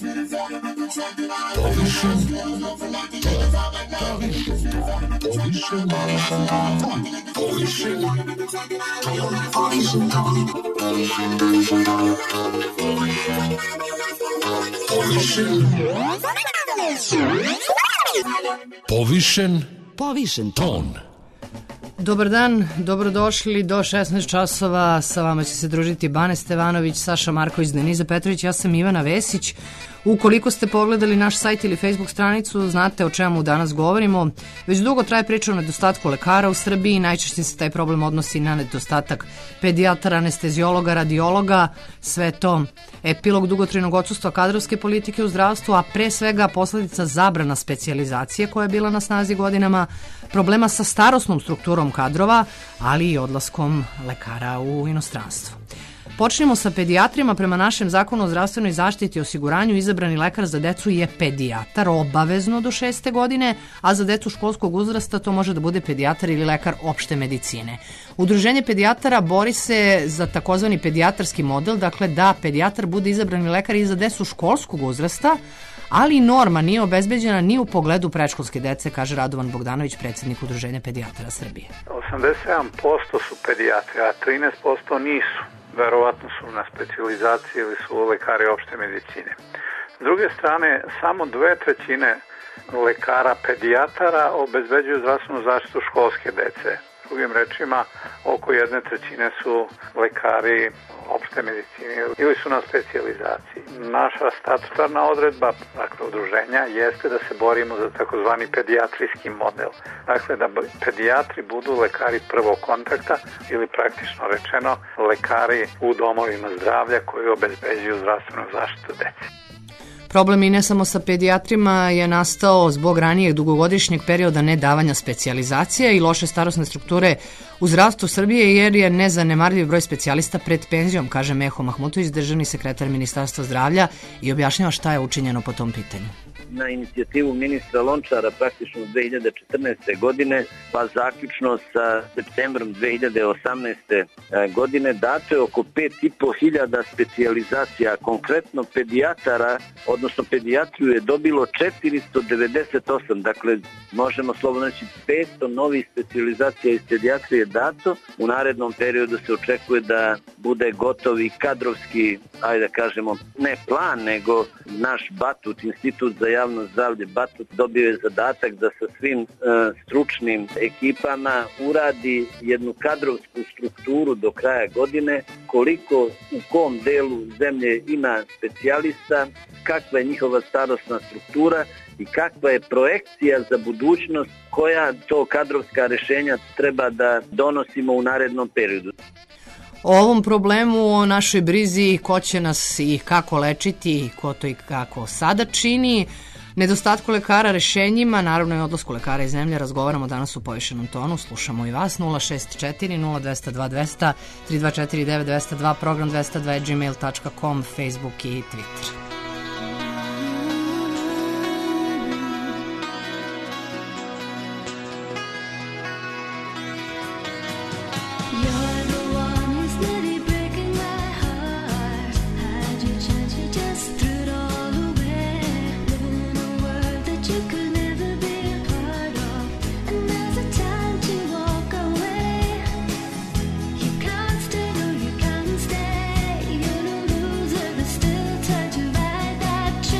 Povišen ton. Dobar dan, dobrodošli do 16 časova. Sa vama će se družiti Bane Stevanović, Saša Marković, Deniza Petrović, ja sam Ivana Vesić. Ukoliko ste pogledali naš sajt ili Facebook stranicu, znate o čemu danas govorimo. Već dugo traje priča o nedostatku lekara u Srbiji, najčešće se taj problem odnosi na nedostatak pedijatara, anesteziologa, radiologa, sve to epilog dugotrajnog odsustva kadrovske politike u zdravstvu, a pre svega posledica zabrana specijalizacije koja je bila na snazi godinama, problema sa starosnom strukturom kadrova, ali i odlaskom lekara u inostranstvo. Počnemo sa pedijatrima. Prema našem zakonu o zdravstvenoj zaštiti i osiguranju izabrani lekar za decu je pedijatar obavezno do 6. godine, a za decu školskog uzrasta to može da bude pedijatar ili lekar opšte medicine. Udruženje pedijatara bori se za takozvani pedijatarski model, dakle da pedijatar bude izabrani lekar i za decu školskog uzrasta, ali norma nije obezbeđena ni u pogledu predškolske dece, kaže Radovan Bogdanović, predsjednik Udruženja pedijatara Srbije. 87% su pedijatri, a 13% nisu. Verovatno su na specijalizaciji ili su lekari opšte medicine. S druge strane, samo 2/3 lekara pedijatara obezbeđuju zdravstvenu zaštitu školske dece. Drugim rečima, oko 1/3 su lekari opšte medicine ili su na specijalizaciji. Naša statutarna odredba, dakle udruženja, jeste da se borimo za takozvani pedijatrijski model. Dakle, da pedijatri budu lekari prvog kontakta ili praktično rečeno lekari u domovima zdravlja koji obezbeđuju zdravstvenu zaštitu dece. Problem i ne samo sa pedijatrima je nastao zbog ranijeg dugogodišnjeg perioda nedavanja specijalizacija i loše starosne strukture u zdravstvu Srbije, jer je nezanemarljiv broj specijalista pred penzijom, kaže Meho Mahmutović, državni sekretar Ministarstva zdravlja, i objašnjava šta je učinjeno po tom pitanju. Na inicijativu ministra Lončara praktično 2014. godine, pa zaključno sa septembrom 2018. godine, dato je oko 5.500 specijalizacija, konkretno pedijatara, odnosno pedijatriju je dobilo 498, dakle možemo slobodno reći 500 novih specijalizacija iz pedijatrije dato. U narednom periodu se očekuje da bude gotovi kadrovski, ajde da kažemo, ne plan, nego naš Batut, Institut za javno zdravlje Batut, dobio je zadatak da sa svim stručnim ekipama uradi jednu kadrovsku strukturu do kraja godine, koliko u kom delu zemlje ima specijalista, kakva je njihova starosna struktura i kakva je projekcija za budućnost, koja to kadrovska rešenja treba da donosimo u narednom periodu. O ovom problemu, o našoj brizi, ko će nas i kako lečiti, ko to i kako sada čini, nedostatku lekara, rešenjima, naravno i odlasku lekara iz zemlje, razgovaramo danas u povišenom tonu, slušamo i vas. 064 0202 200 324 9202, program 202@gmail.com, Facebook i Twitter. Still try to ride that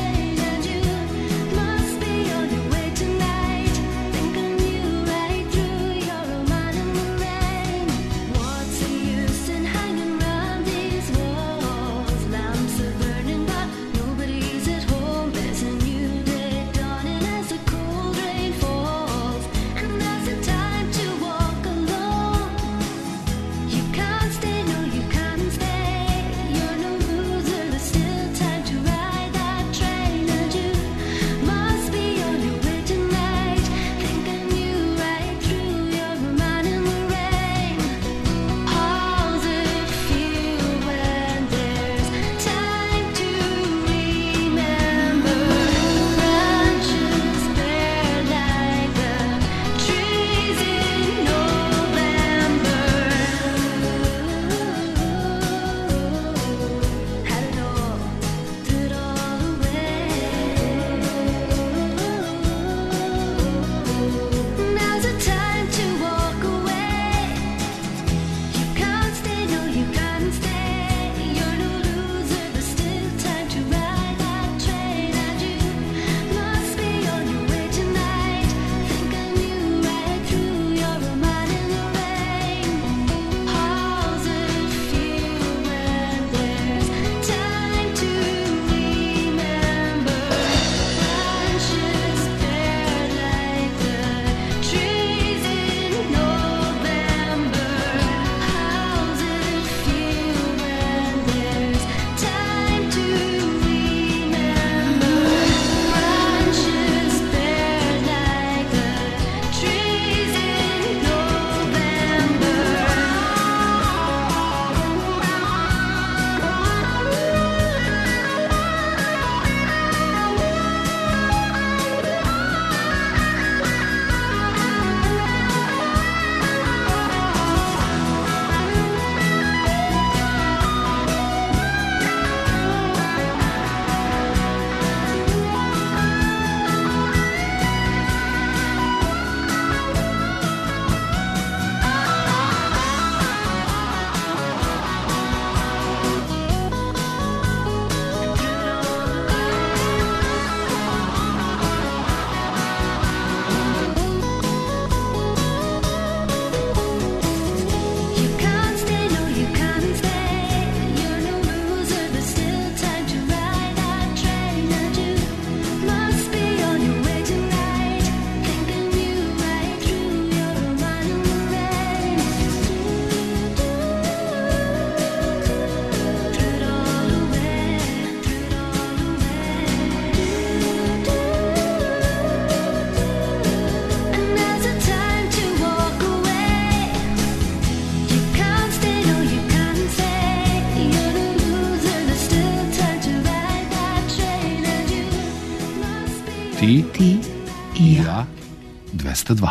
Ti i ja 202.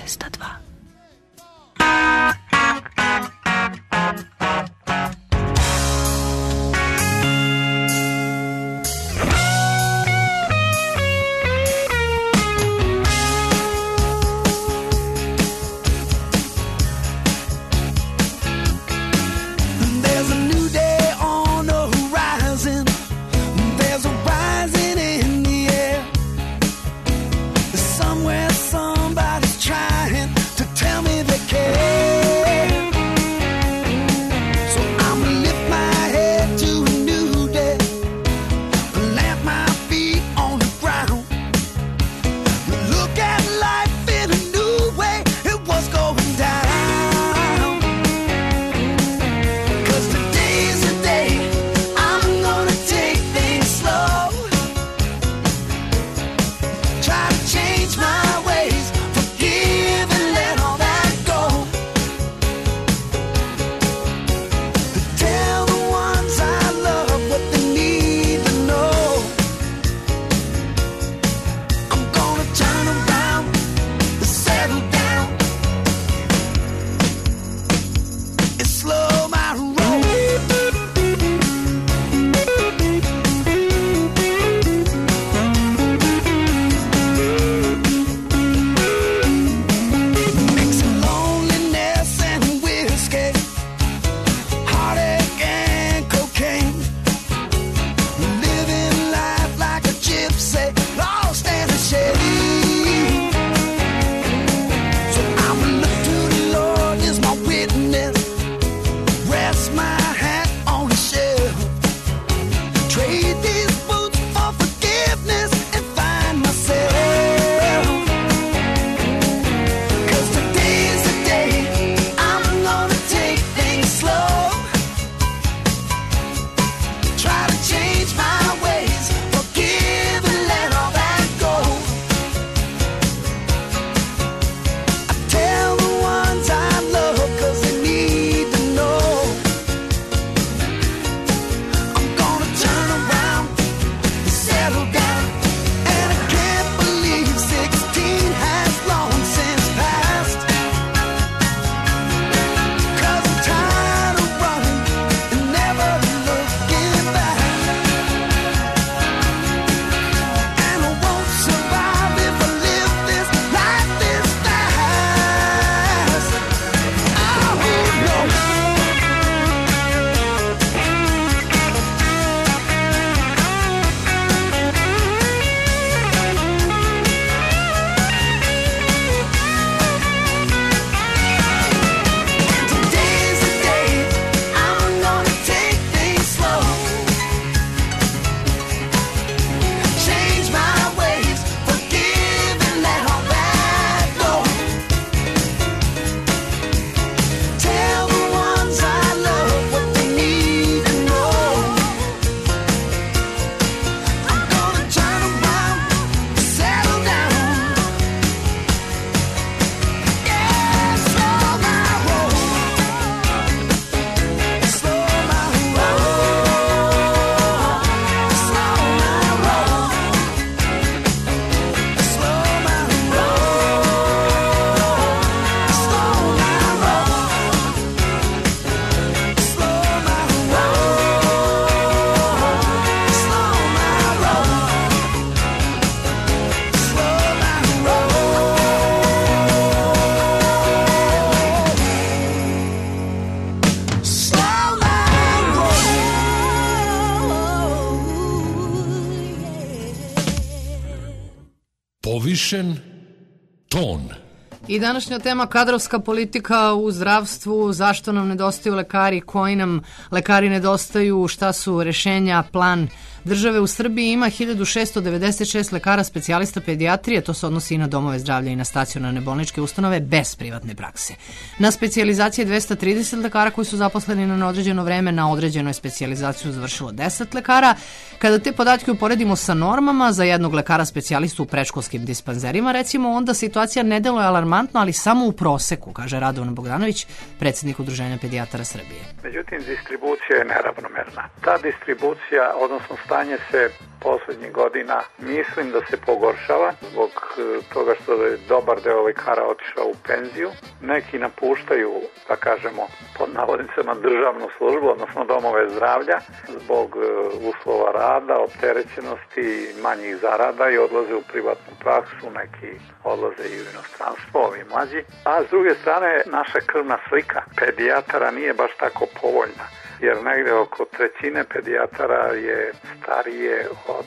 Somebody's trying to tell me they care. Povišen ton. I današnja tema kadrovska politika u zdravstvu, zašto nam nedostaju lekari, koji nam lekari nedostaju, šta su rešenja, plan države. U Srbiji ima 1696 lekara specijalista pedijatrije, to se odnosi i na domove zdravlja i na stacionarne bolničke ustanove bez privatne prakse. Na specijalizacije 230 lekara koji su zaposleni na neodređeno vreme, na određenoj specijalizaciju završilo 10 lekara. Kada te podatke uporedimo sa normama za jednog lekara specijalistu u predškolskim dispanzerima, recimo, onda situacija ne deluje alarmantno, ali samo u proseku, kaže Radovan Bogdanović, predsjednik Udruženja pedijatara Srbije. Međutim, distribucija je neravnomerna. Ta distribucija, odnosno stanje se poslednjih godina mislim da se pogoršava zbog toga što je dobar deo lekara otišao u penziju. Neki napuštaju, da kažemo, pod navodnicama državnu službu, odnosno domove zdravlja, zbog uslova rada, opterećenosti, manjih zarada i odlaze u privatnu praksu, neki odlaze i u inostranstvo, ovi mlađi. A s druge strane, naša krvna slika pedijatara nije baš tako povoljna, jer negde oko trećine pedijatara je starije od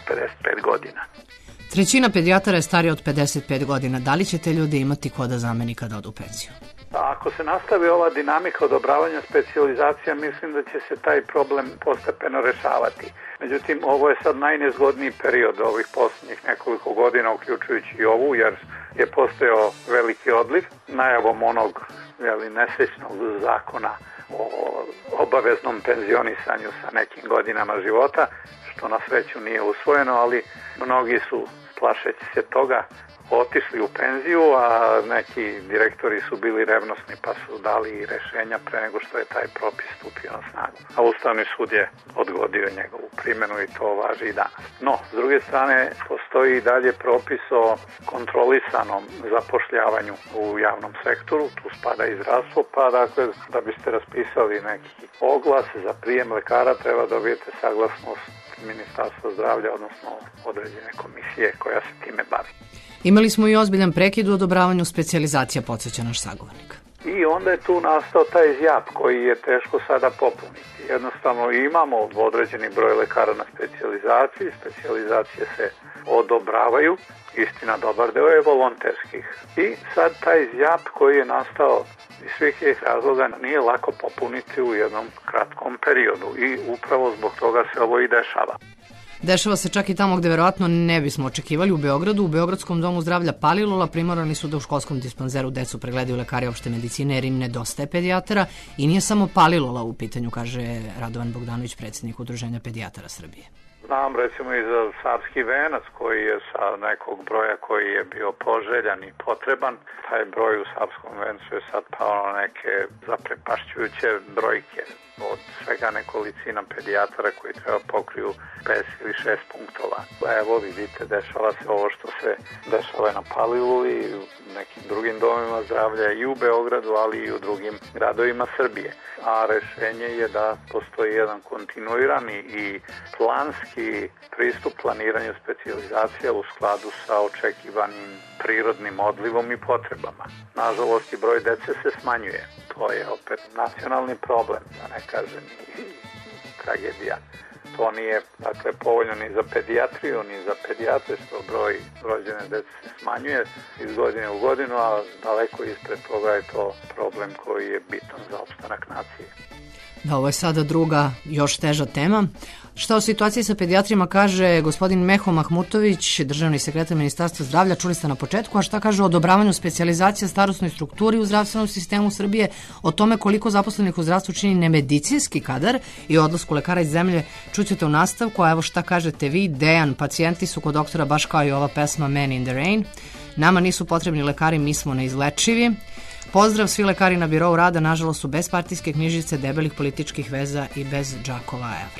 55 godina. Trećina pedijatara je starija od 55 godina. Da li će te ljudi imati ko da zameni kada odu u penziju? Ako se nastavi ova dinamika odobravanja specijalizacija, mislim da će se taj problem postepeno rešavati. Međutim, ovo je sad najnezgodniji period ovih posljednjih nekoliko godina, uključujući i ovu, jer je postojao veliki odliv najavom onog nesrećnog zakona o obaveznom penzionisanju sa nekim godinama života, što na sreću nije usvojeno, ali mnogi su, plašeći se toga, otišli u penziju, a neki direktori su bili revnosni pa su dali rešenja pre nego što je taj propis stupio na snagu. A Ustavni sud je odgodio njegovu primjenu i to važi i danas. No, s druge strane, postoji i dalje propis o kontrolisanom zapošljavanju u javnom sektoru, tu spada i zdravstvo, pa dakle, da biste raspisali neki oglas za prijem lekara treba dobijete saglasnost Ministarstva zdravlja, odnosno određene komisije koja se time bavi. Imali smo i ozbiljan prekid u odobravanju specijalizacija, podsjeća naš sagovornik. I onda je tu nastao taj zjap koji je teško sada popuniti. Jednostavno imamo određeni broj lekara na specijalizaciji, specijalizacije se odobravaju, istina dobar deo je volonterskih. I sad taj zjap koji je nastao iz svih tih razloga nije lako popuniti u jednom kratkom periodu i upravo zbog toga se ovo i dešava. Dešava se čak i tamo gde verovatno ne bismo očekivali, u Beogradu. U Beogradskom domu zdravlja Palilula primorani su da u školskom dispanzeru decu pregledaju lekari opšte medicine jer im nedostaje pedijatara i nije samo Palilula u pitanju, kaže Radovan Bogdanović, predsjednik Udruženja pedijatara Srbije. Znam recimo i za Savski venac koji je sa nekog broja koji je bio poželjan i potreban. Taj broj u Savskom vencu je sad pao na neke zaprepašćujuće brojke. Od svega nekolicina pedijatara koji treba pokriju 5 ili 6 punktova. Evo vidite, dešava se ovo što se dešava na Paliluli i u nekim drugim domima zdravlja i u Beogradu, ali i u drugim gradovima Srbije. A rešenje je da postoji jedan kontinuirani i planski pristup planiranju specijalizacija u skladu sa očekivanim prirodnim odlivom i potrebama. Nažalost, i broj dece se smanjuje. To je opet nacionalni problem, da ne kažem i tragedija. To nije povoljno ni za pedijatriju, ni za pedijatre, što broj rođene dece se smanjuje iz godine u godinu, a daleko ispred toga je to problem koji je bitan za opstanak nacije. Da, ovo je sada druga, još teža tema. Šta o situaciji sa pedijatrima kaže gospodin Meho Mahmutović, državni sekretar Ministarstva zdravlja, čuli ste na početku, a šta kaže o odobravanju specijalizacija, starosnoj strukturi u zdravstvenom sistemu Srbije, o tome koliko zaposlenih u zdravstvu čini nemedicinski kadar i odlasku lekara iz zemlje, čućete u nastavku, a evo šta kažete vi. Dejan, pacijenti su kod doktora baš kao i ova pesma Man in the Rain. Nama nisu potrebni lekari, mi smo neizlečivi. Pozdrav, svi lekari na birou rada, nažalost su bez partijske knjižice, debelih političkih veza i bez džakova evra.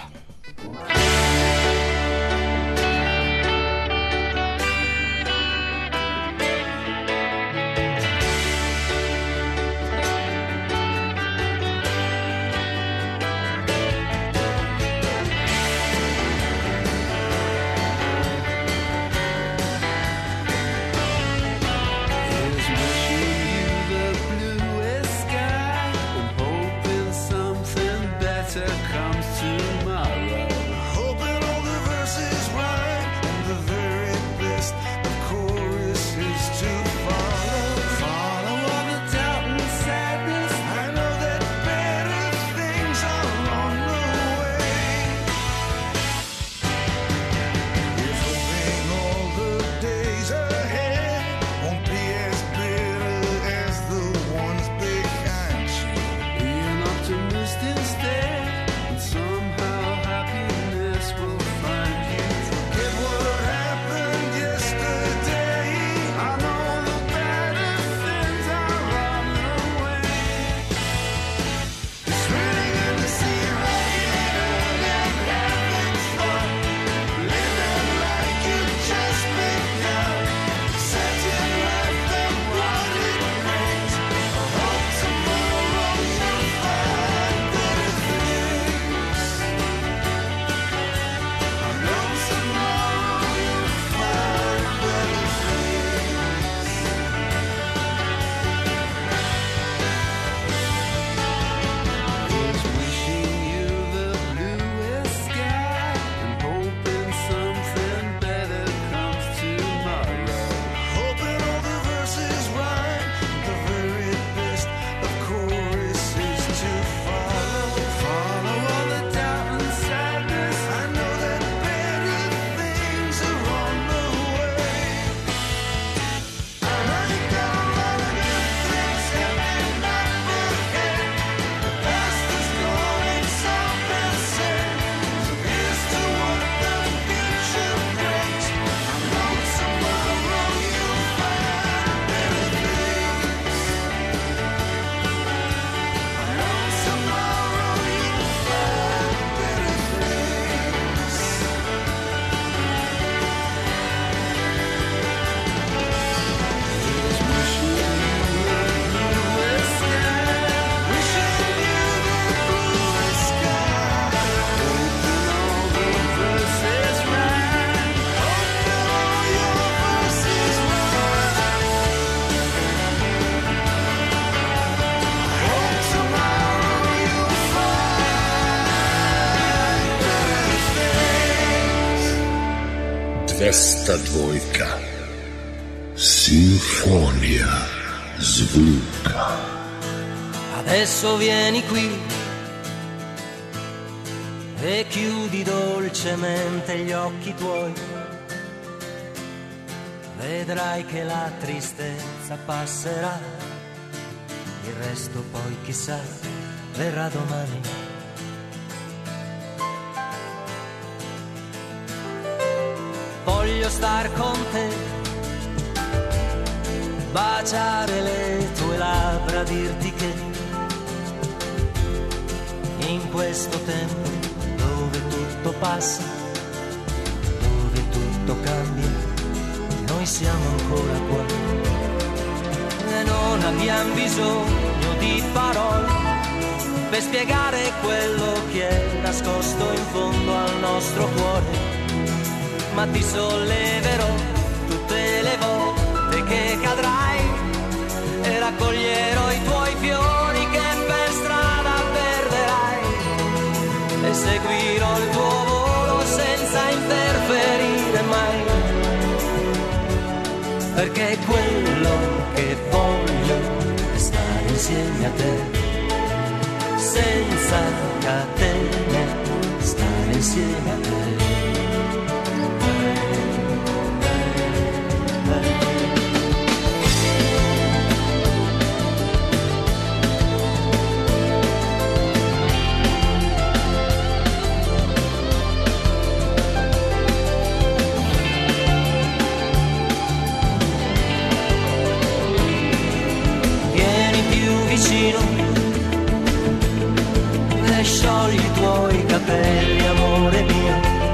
Comes tomorrow. 202. Sinfonia zvuka. Adesso vieni qui e chiudi dolcemente gli occhi tuoi. Vedrai che la tristezza passerà, il resto poi chissà verrà domani. Voglio star con te, baciare le tue labbra, dirti che in questo tempo dove tutto passa, dove tutto cambia, noi siamo ancora qua. E non abbiamo bisogno di parole per spiegare quello che è nascosto in fondo al nostro cuore. Ma ti solleverò tutte le volte che cadrai e raccoglierò i tuoi fiori che per strada perderai e seguirò il tuo volo senza interferire mai, perché quello che voglio è stare insieme a te, senza catene, stare insieme a te. E sciogli i tuoi capelli, amore mio,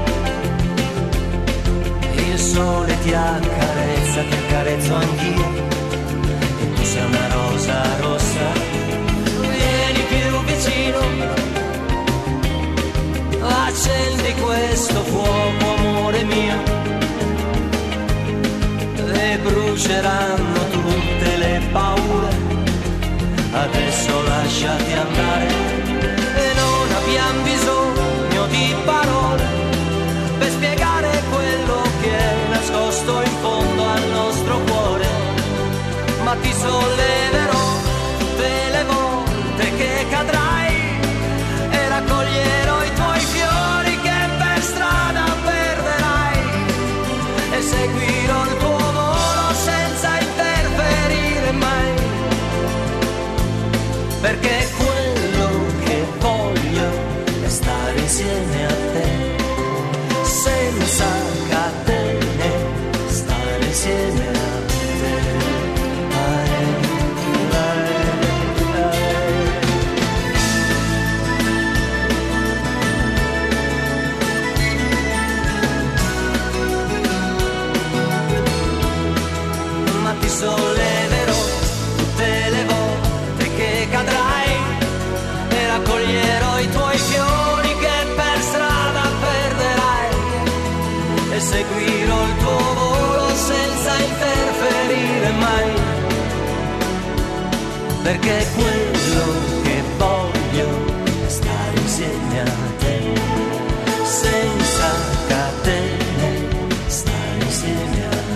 il sole ti accarezza, ti accarezzo anch'io, e tu sei una rosa rossa. Vieni più vicino, accendi questo fuoco, amore mio, e bruceranno tutte le paure. Adesso lasciati andare e non abbiamo bisogno di parole per spiegare quello che è nascosto in fondo al nostro cuore. Ma ti solleverò tutte le volte che cadrai e raccoglierò i tuoi fiori che per strada perderai e seguirò il tuo volo senza interferire mai, perché quello che voglio è stare insieme a te, senza catene, stare insieme a te. Ma ti solleverò tutte le volte che cadrai e raccoglierò i tuoi fiori che per strada perderai e seguirò il tuo volo senza interferire mai, perché quello che voglio è stare insieme a te, senza catene, stare insieme a te.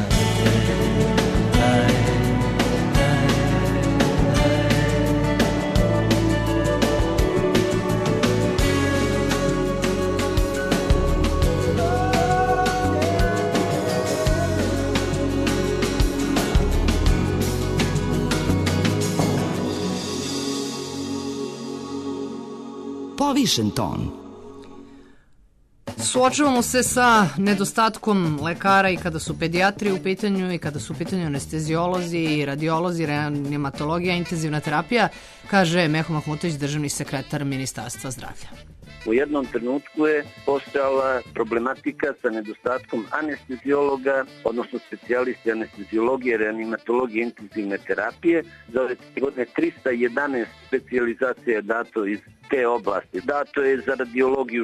Povišen ton. Suočavamo se sa nedostatkom lekara i kada su pedijatri u pitanju i kada su u pitanju anesteziolozi, radiolozi, reanimatologija, intenzivna terapija, kaže Meho Mahmutović, državni sekretar Ministarstva zdravlja. U jednom trenutku je postojala problematika sa nedostatkom anesteziologa, odnosno specijalisti anesteziologije, reanimatologije, intenzivne terapije. Za ove godine 311 specijalizacija je dato iz te oblasti. Dato je za radiologiju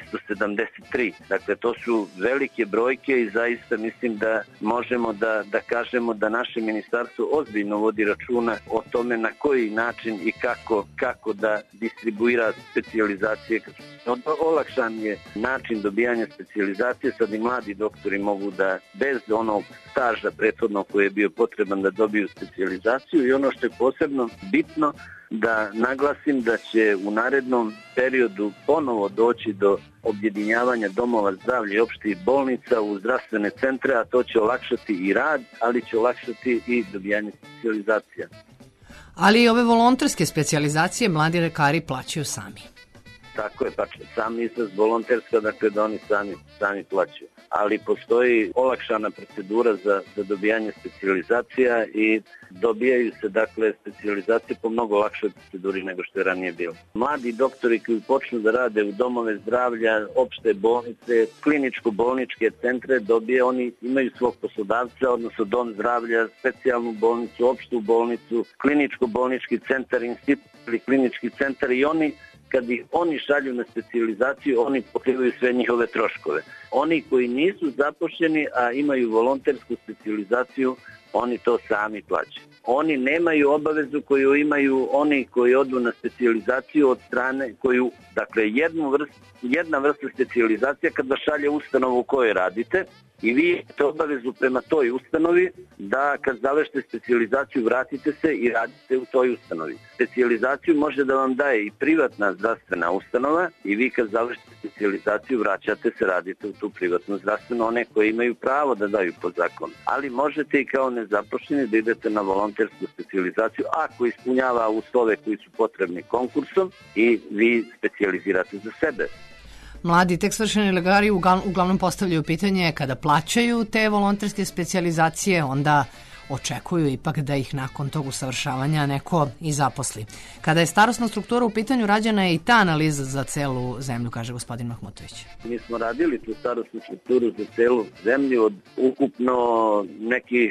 473. Dakle, to su velike brojke i zaista mislim da možemo da kažemo da naše ministarstvo ozbiljno vodi računa o tome na koji način i kako da distribuira specijalizacije. Olakšan je način dobijanja specijalizacije, sad i mladi doktori mogu da bez onog staža prethodnog koji je bio potreban da dobiju specijalizaciju i ono što je posebno bitno da naglasim da će u narednom periodu ponovo doći do objedinjavanja domova zdravlja i opštih bolnica u zdravstvene centre, a to će olakšati i rad, ali će olakšati i dobijanje specijalizacija. Ali i ove volonterske specijalizacije mladi lekari plaćaju sami. Tako je, pa sam izraz volonterska, dakle da oni sami plaćaju. Ali postoji olakšana procedura za dobijanje specijalizacija i dobijaju se dakle specijalizacije po mnogo lakšoj proceduri nego što je ranije bilo. Mladi doktori koji počnu da rade u domove zdravlja, opšte bolnice, kliničko-bolničke centre, oni imaju svog poslodavca, odnosno dom zdravlja, specijalnu bolnicu, opštu bolnicu, kliničko-bolnički centar, institut ili klinički centar i kad ih oni šalju na specijalizaciju, oni pokrivaju sve njihove troškove. Oni koji nisu zaposleni, a imaju volontersku specijalizaciju, oni to sami plaćaju. Oni nemaju obavezu koju imaju oni koji odu na specijalizaciju od strane koju, dakle jedna vrsta specijalizacije kad vas šalje ustanovu u kojoj radite i vi imate obavezu prema toj ustanovi da kad završite specijalizaciju vratite se i radite u toj ustanovi. Specijalizaciju može da vam daje i privatna zdravstvena ustanova i vi kad završite specijalizaciju vraćate se, radite u tu privatnu zdravstvenu, one koje imaju pravo da daju po zakonu. Ali možete i kao nezaposleni da idete na volontersku specijalizaciju ako ispunjava uslove koji su potrebni konkursom i vi specijalizirate za sebe. Mladi tek svršeni lekari uglavnom postavljaju pitanje kada plaćaju te volonterske specijalizacije, onda očekuju ipak da ih nakon tog usavršavanja neko i zaposli. Kada je starosna struktura u pitanju, rađena je i ta analiza za celu zemlju, kaže gospodin Mahmutović. Mi smo radili tu starosnu strukturu za celu zemlju od ukupno nekih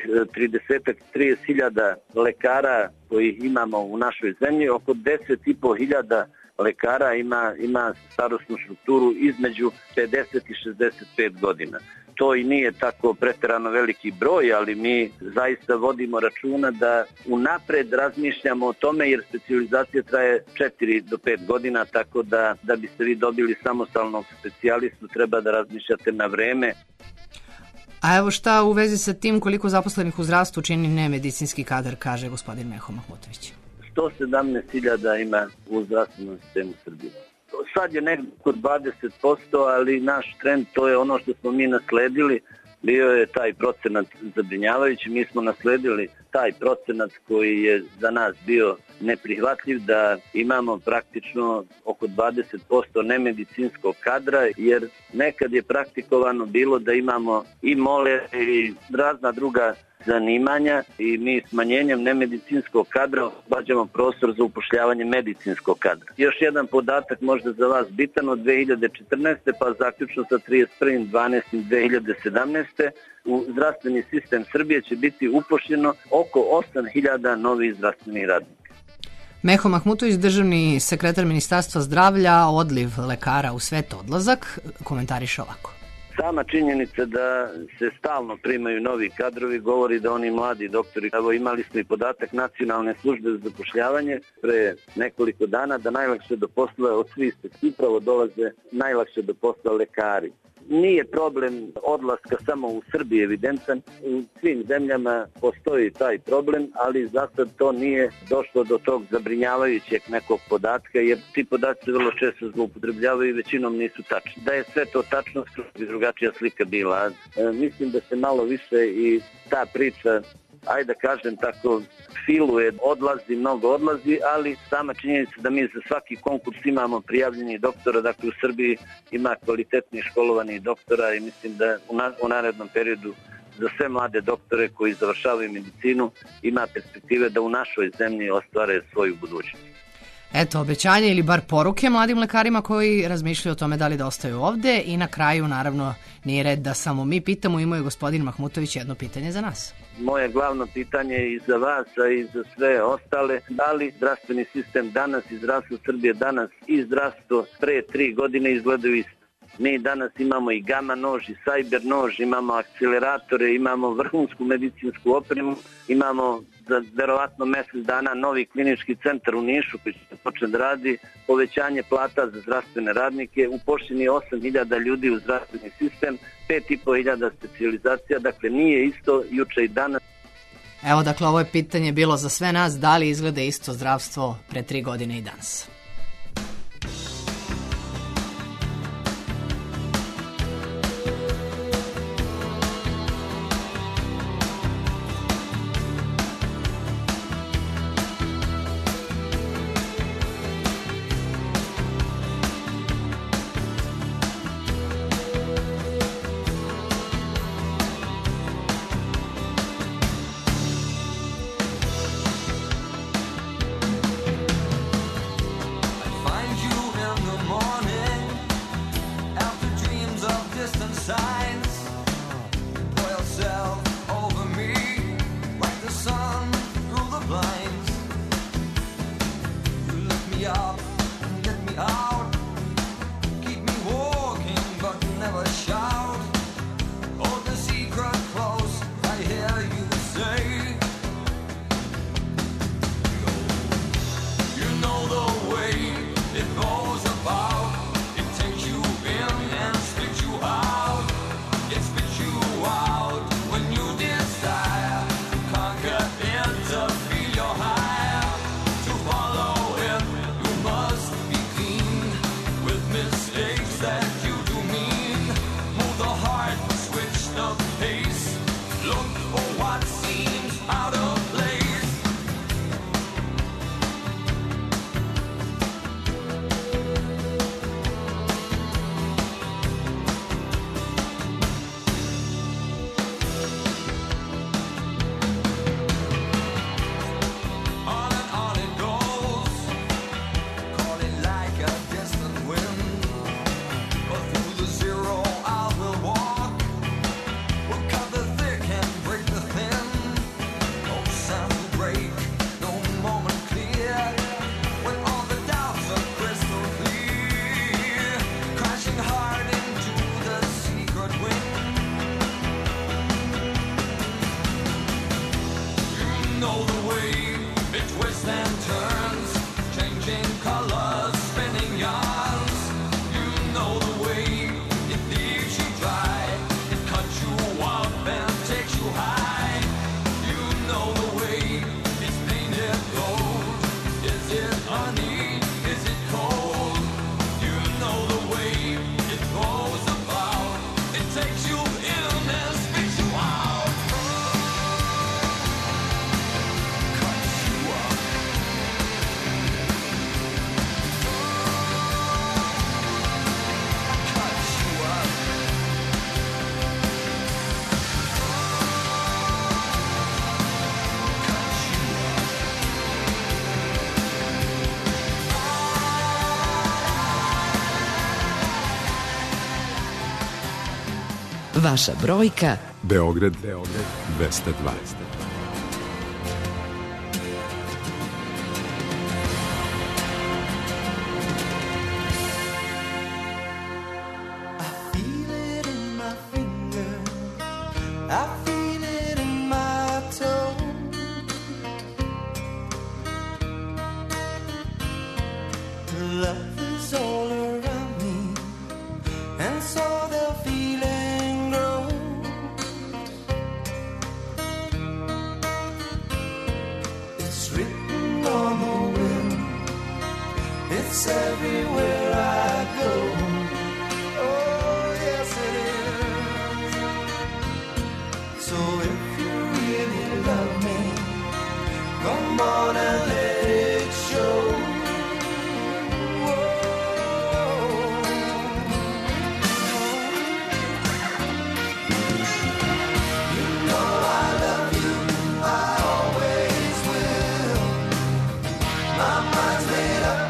30.000 lekara koji imamo u našoj zemlji, oko 10.500 lekara ima starosnu strukturu između 50 i 65 godina. To i nije tako preterano veliki broj, ali mi zaista vodimo računa da unapred razmišljamo o tome jer specijalizacija traje 4 do 5 godina, tako da biste vi dobili samostalnog specijalistu treba da razmišljate na vreme. A evo šta u vezi sa tim koliko zaposlenih u zdravstvu čini nemedicinski kadar, kaže gospodin Meho Mahmutović. 117.000 ima u zdravstvenom sistemu Srbije. Sad je nekako kod 20%, ali naš trend, to je ono što smo mi nasledili, bio je taj procenat zabrinjavajući. Mi smo nasledili taj procenat koji je za nas bio neprihvatljiv, da imamo praktično oko 20% nemedicinskog kadra, jer nekad je praktikovano bilo da imamo i mole i razna druga zanimanja i mi smanjenjem nemedicinskog kadra oslobađamo prostor za upošljavanje medicinskog kadra. Još jedan podatak možda za vas bitan, od 2014. pa zaključno sa 31.12.2017. u zdravstveni sistem Srbije će biti upošljeno oko 8.000 novih zdravstvenih radnika. Meho Mahmutović, državni sekretar Ministarstva zdravlja, odliv lekara u svet, odlazak, komentariše ovako. Sama činjenica da se stalno primaju novi kadrovi govori da oni mladi doktori, evo imali smo i podatak Nacionalne službe za zapošljavanje pre nekoliko dana da najlakše do posla od svih upravo dolaze najlakše do posla lekari. Nije problem odlaska samo u Srbiji evidentan, u svim zemljama postoji taj problem, ali za sad to nije došlo do tog zabrinjavajućeg nekog podatka, jer ti podaci vrlo često zloupotrebljavaju i većinom nisu tačni. Da je sve to tačno, bi drugačija slika bila. Mislim da se malo više i ta priča, ajde da kažem tako, filuje, mnogo odlazi, ali sama činjenica da mi za svaki konkurs imamo prijavljenih doktora, dakle u Srbiji ima kvalitetnih školovanih doktora i mislim da u narednom periodu za sve mlade doktore koji završavaju medicinu ima perspektive da u našoj zemlji ostvare svoju budućnost. Eto, obećanje ili bar poruke mladim lekarima koji razmišljaju o tome da li da ostaju ovde. I na kraju, naravno, nije red da samo mi pitamo, imao je gospodin Mahmutović jedno pitanje za nas. Moje glavno pitanje je i za vas, a i za sve ostale, da li zdravstveni sistem danas i zdravstvo Srbije danas i zdravstvo pre 3 godine izgledaju isto? Mi danas imamo i gama nož i cyber nož, imamo akceleratore, imamo vrhunsku medicinsku opremu, imamo za verovatno mesec dana novi klinički centar u Nišu koji će početi da radi, povećanje plata za zdravstvene radnike, upošljeni 8.000 ljudi u zdravstveni sistem, 5.500 specijalizacija, dakle nije isto juče i danas. Evo, dakle, ovo je pitanje bilo za sve nas, da li izgleda isto zdravstvo pre 3 godine i danas? Vaša brojka Beograd 202. My mind's made up.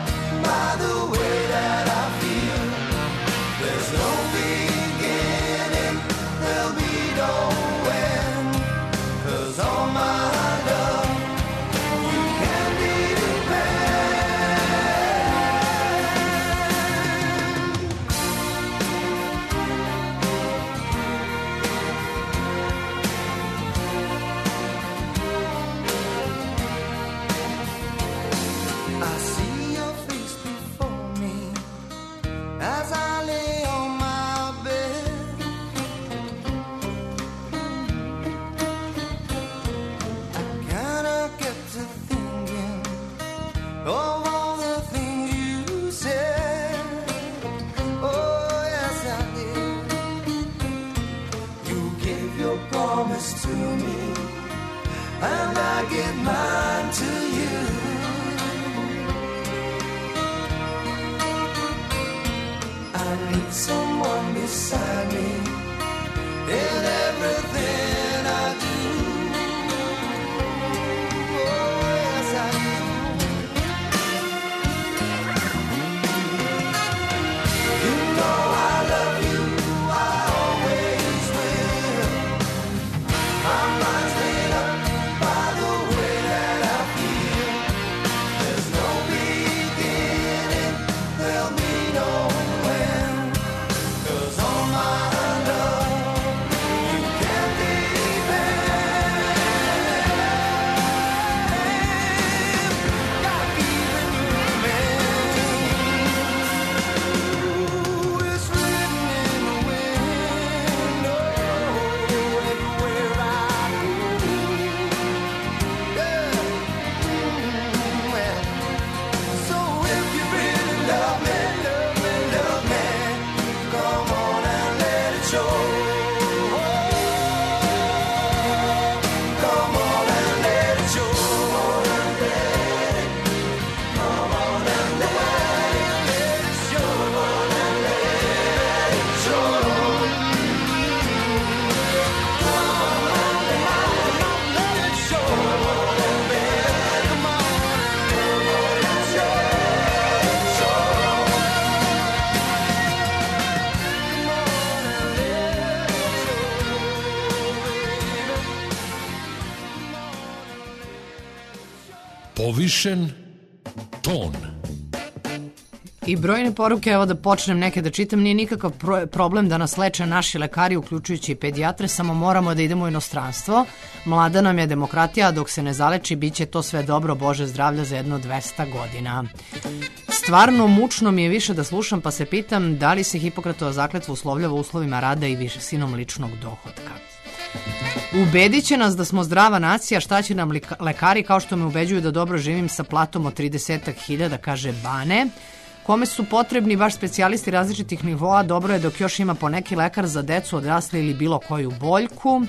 yours to me, and I give mine to you. I need someone beside me in everything I do. Oh, yes, I do. You know I love you, I always will. My mind's made up by the way that I feel. There's no beginning, there'll be no end. 'Cause all my love, you can depend. God given humans. Ooh, it's written in the wind. Oh, everywhere I go. Yeah. So if you really love me, come on and let it show. Come on and let it show. Come on and let it show. Let it show. Come on and let it show. Come on and let it show. Povišen ton. I brojne poruke, evo da počnem neke da čitam, nije nikakav problem da nas leče naši lekari, uključujući i pedijatre, samo moramo da idemo u inostranstvo. Mlada nam je demokratija, a dok se ne zaleči, bit će to sve dobro, Bože zdravlja za jedno 200 godina. Stvarno mučno mi je više da slušam, pa se pitam da li se Hipokratova zakletva uslovljava uslovima rada i visinom ličnog dohotka. Ubedit će nas da smo zdrava nacija, šta će nam lekari, kao što me ubeđuju da dobro živim sa platom od 30.000, kaže Bane. Kome su potrebni baš specijalisti različitih nivoa, dobro je dok još ima poneki lekar za decu, odrasle ili bilo koju boljku.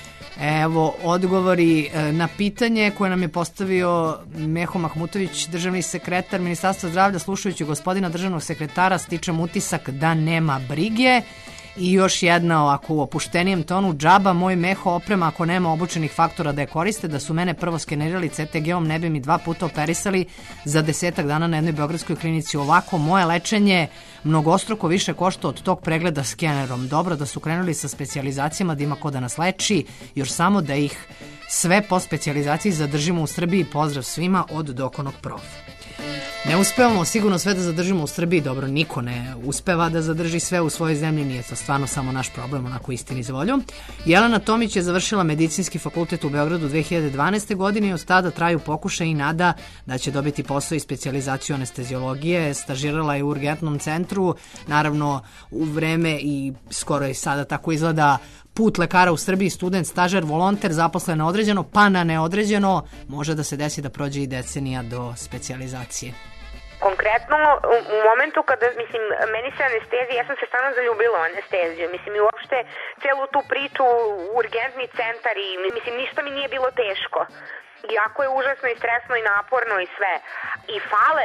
Evo odgovori na pitanje koje nam je postavio Meho Mahmutović, državni sekretar Ministarstva zdravlja. Slušajući gospodina državnog sekretara stičem utisak da nema brige. I još jedna ovako u opuštenijem tonu, džaba moj Meho oprema ako nema obučenih faktora da je koriste, da su mene prvo skenirali CTG-om, ne bi mi 2 puta operisali za 10 dana na jednoj beogradskoj klinici. Ovako moje lečenje mnogostruko više košta od tog pregleda skenerom. Dobro da su krenuli sa specijalizacijama, da ima ko da nas leči, još samo da ih sve po specijalizaciji zadržimo u Srbiji. Pozdrav svima od dokonog profa. Ne uspevamo sigurno sve da zadržimo u Srbiji, dobro, niko ne uspeva da zadrži sve u svojoj zemlji, nije to stvarno samo naš problem, onako istini za volju. Jelena Tomić je završila medicinski fakultet u Beogradu 2012. godine i od tada traju pokušaj i nada da će dobiti posao i specijalizaciju anesteziologije. Stažirala je u urgentnom centru, naravno u vreme i skoro je sada tako izgleda put lekara u Srbiji, student, stažer, volonter, zaposlen na određeno, pa na neodređeno, može da se desi da prođe i decenija do specijalizacije. Konkretno, u momentu kada, mislim, meni se anestezija, ja sam se stvarno zaljubila u anesteziju, mislim, i uopšte celu tu priču, urgentni centar i, mislim, ništa mi nije bilo teško. Jako je užasno i stresno i naporno i sve. I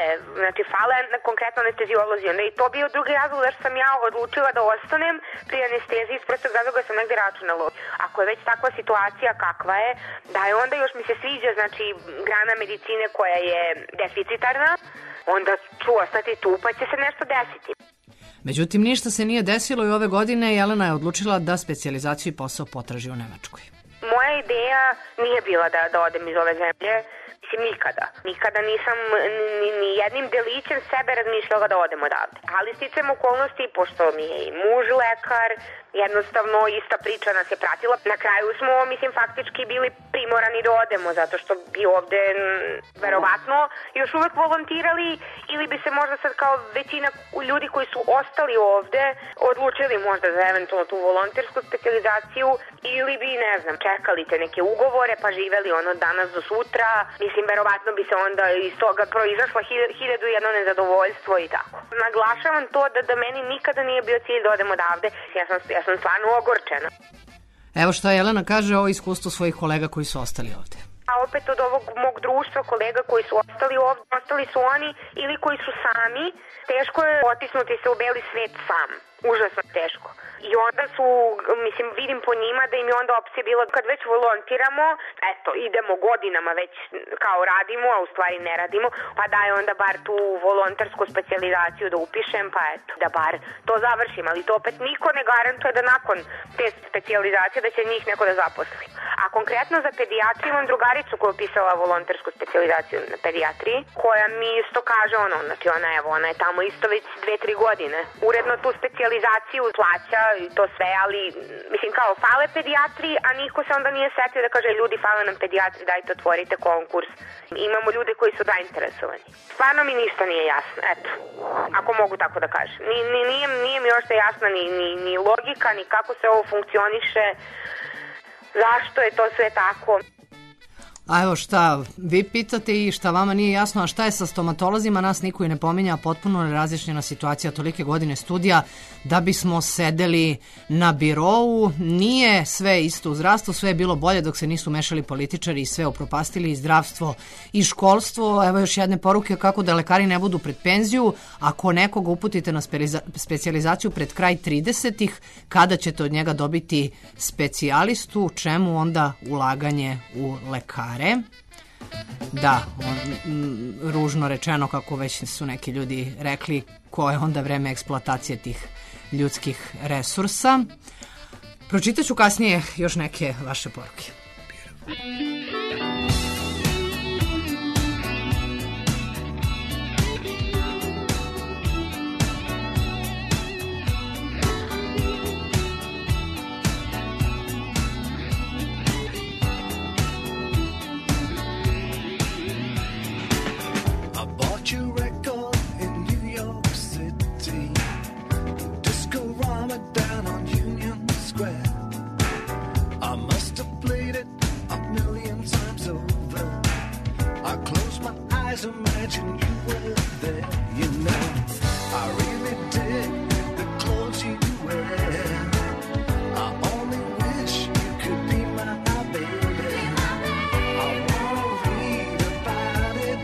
fale konkretno anesteziolozi. Onda i to bio drugi razlog da sam ja odlučila da ostanem pri anesteziji iz prostog razloga sam negde računala. Ako je već takva situacija kakva je, da je onda još mi se sviđa, znači, grana medicine koja je deficitarna, onda ću ostati tu pa će se nešto desiti. Međutim, ništa se nije desilo i ove godine Jelena je odlučila da specijalizaciju i posao potraži u Nemačkoj. Moja ideja nije bila da odem iz ove zemlje, mislim nikada. Nikada nisam ni jednim delićem sebe razmišljala da odem odavde. Ali sticam okolnosti, pošto mi je i muž lekar, jednostavno ista priča nas je pratila. Na kraju smo, mislim, faktički bili primorani da odemo, zato što bi ovde verovatno još uvek volontirali ili bi se možda sad kao većina ljudi koji su ostali ovde odlučili možda za eventualno tu volontersku specijalizaciju ili bi, ne znam, čekali te neke ugovore pa živeli ono danas do sutra. Mislim, verovatno bi se onda iz toga proizašla 1001 nezadovoljstvo i tako. Naglašavam to da meni nikada nije bio cilj da odem odavde. Ja sam stvarno ogorčena. Evo šta Jelena kaže o iskustvu svojih kolega koji su ostali ovde. A opet od ovog mog društva, kolega koji su ostali ovde, ostali su oni ili koji su sami, teško je otisnuti se u beli svet sam. Užasno teško. I onda su, mislim, vidim po njima da im je onda opcija bilo kad već volontiramo, eto, idemo godinama već kao radimo, a u stvari ne radimo, pa daj onda bar tu volontersku specijalizaciju da upišem, pa eto, da bar to završim, ali to opet niko ne garantuje da nakon te specijalizacije da će njih neko da zaposli. A konkretno za pedijatriju imam drugaricu koja je upisala volontersku specijalizaciju na pedijatriji, koja mi isto kaže znači ona je tamo isto već 2-3 godine. Uredno tu specijalizaciju plaća i to sve, ali mislim kao fale pedijatri, a niko se onda nije setio da kaže ljudi fale nam pedijatri, dajte otvorite konkurs. Imamo ljude koji su zainteresovani. Stvarno mi ništa nije jasno, eto, ako mogu tako da kažem. Nije mi još jasna ni logika, ni kako se ovo funkcioniše, zašto je to sve tako. A evo šta vi pitate i šta vama nije jasno, a šta je sa stomatolozima, nas niko i ne pominja, potpuno nerazjašnjena situacija, tolike godine studija da bismo sedeli na birou. Nije sve isto u zdravstvu, sve je bilo bolje dok se nisu mešali političari i sve upropastili, i zdravstvo i školstvo. Evo još jedne poruke kako da lekari ne budu pred penziju. Ako nekoga uputite na specijalizaciju pred kraj 30-ih, kada ćete od njega dobiti specijalistu, čemu onda ulaganje u lekare? Da, ružno rečeno, kako već su neki ljudi rekli, koje je onda vreme eksploatacije tih ljudskih resursa. Pročitaću kasnije još neke vaše poruke. Imagine you were there, you know. I really dig the clothes you wear. I only wish you could be my baby. I wanna read about it.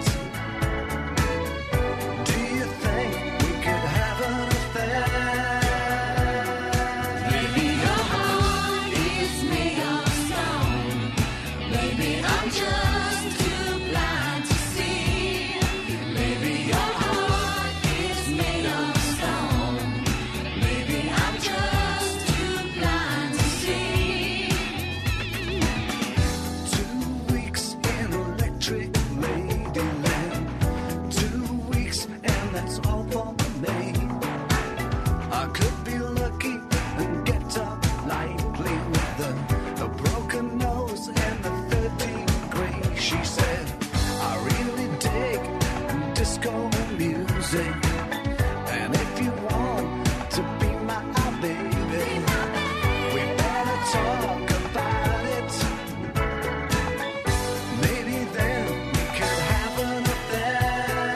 Do you think we could have an affair? Maybe your heart is made of stone. Maybe I'm just too blind to see. Your heart is made of stone. Maybe I'm just too blind to see. 2 weeks in electric ladyland. 2 weeks and that's all for me. I could be lucky and get up lightly with a broken nose and a 3rd degree. She said, I really dig disco music, and if you want to be my baby, we better talk about it. Maybe then we could have an affair.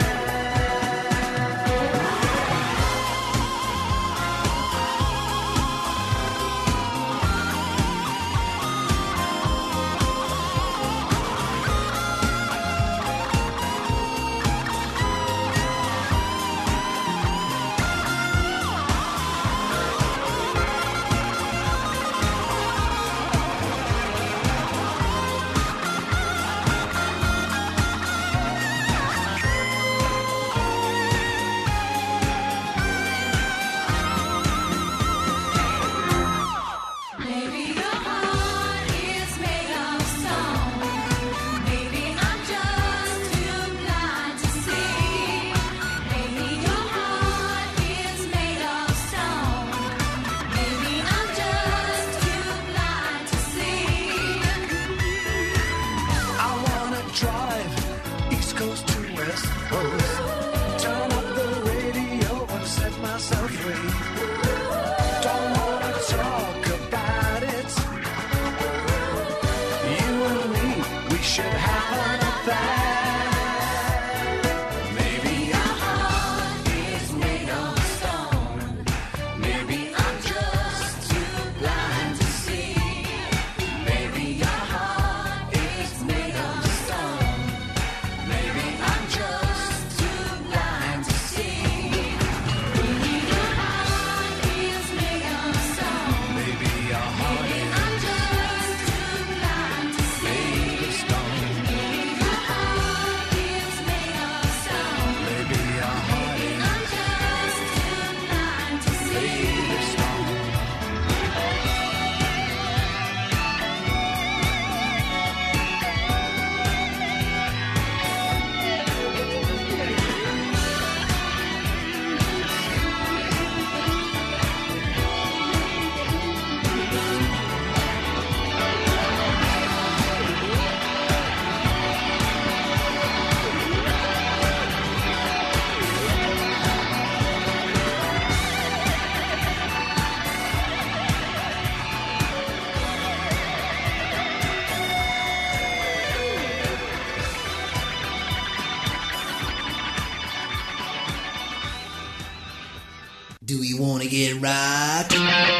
you wanna get rocked?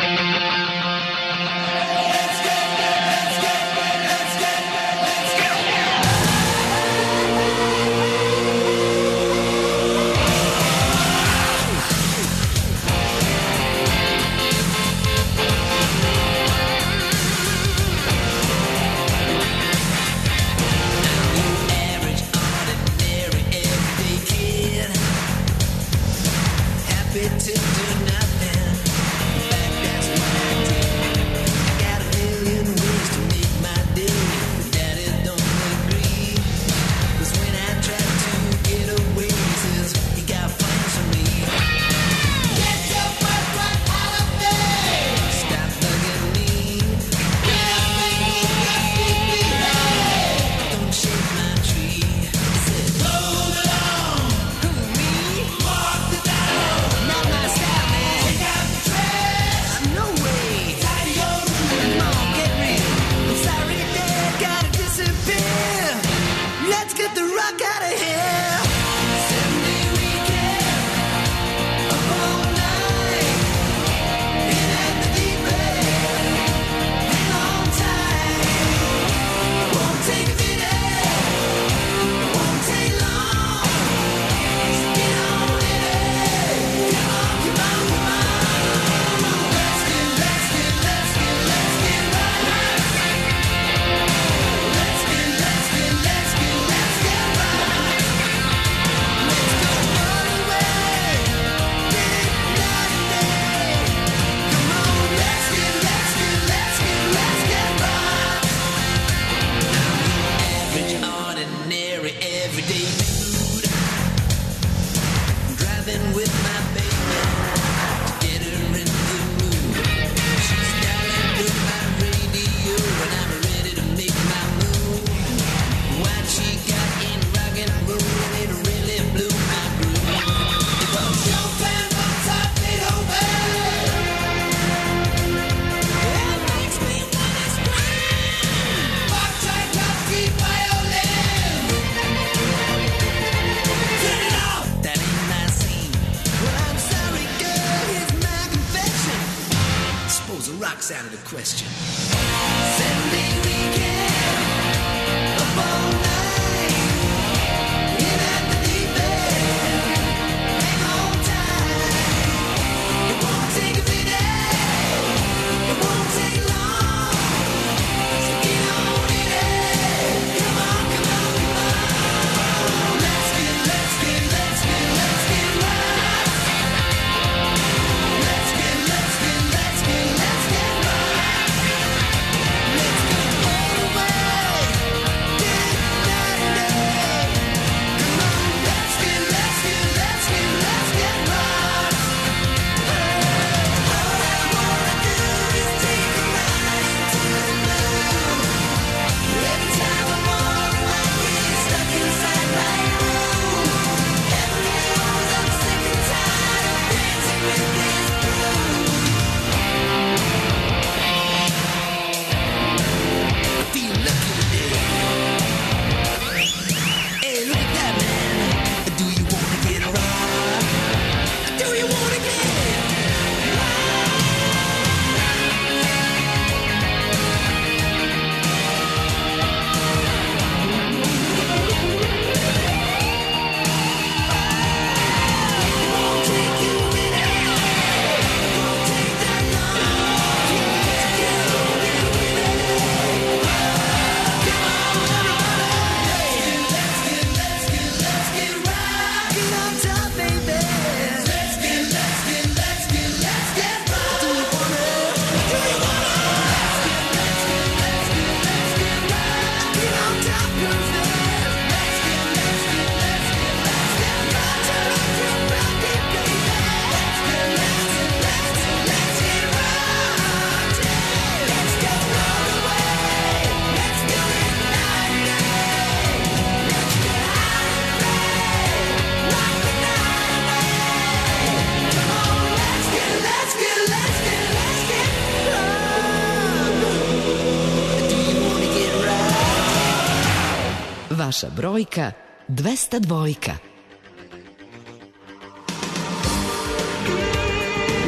Vaša brojka 202.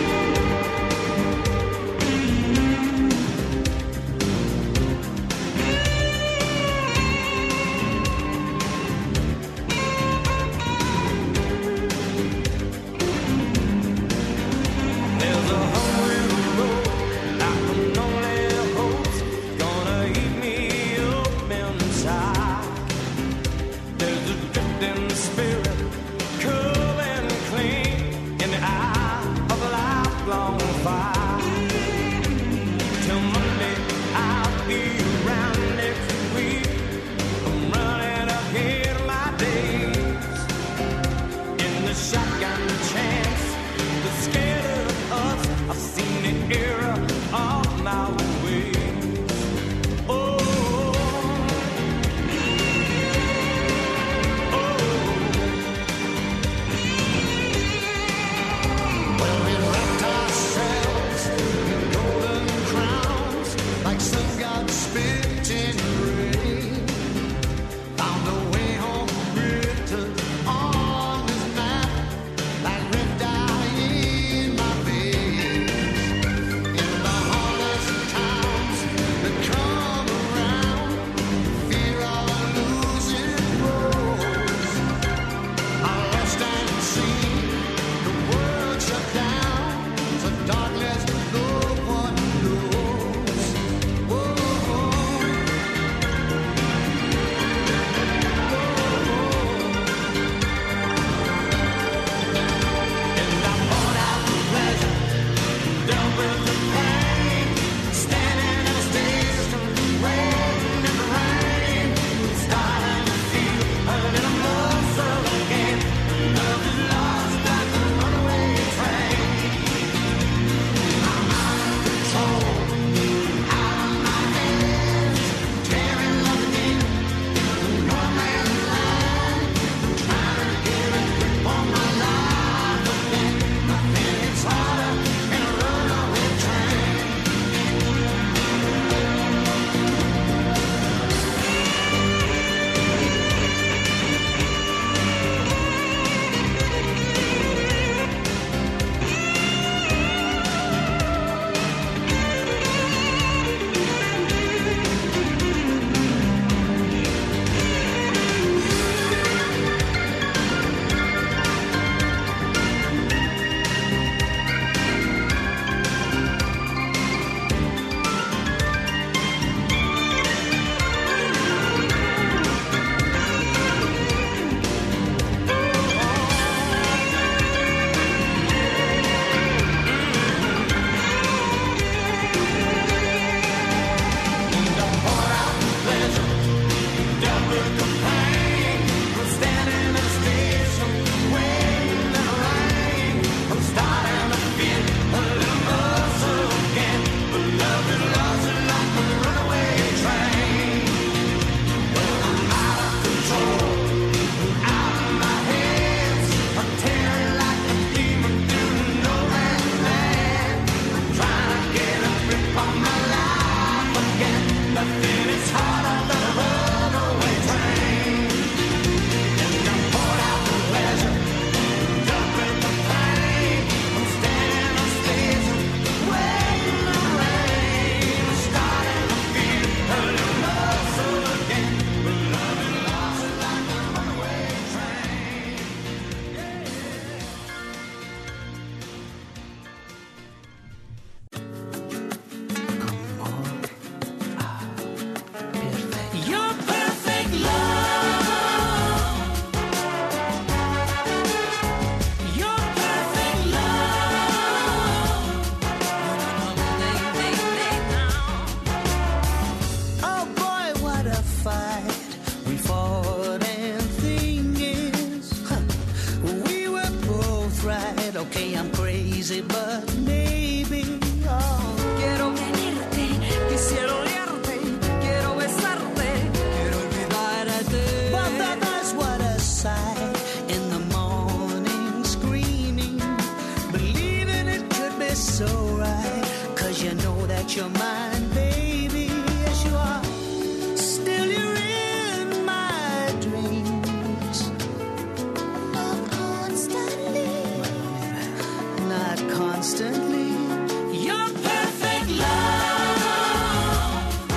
Okay, I'm crazy, but maybe quiero venirte, quisiera olerte, quiero besarte, quiero olvidarte. But that's what I sigh in the morning, screaming, believing it could be so right. 'Cause you know that you're mine, baby, yes you are. Still you're in my dreams. Not constantly. Not constantly. You're perfect love.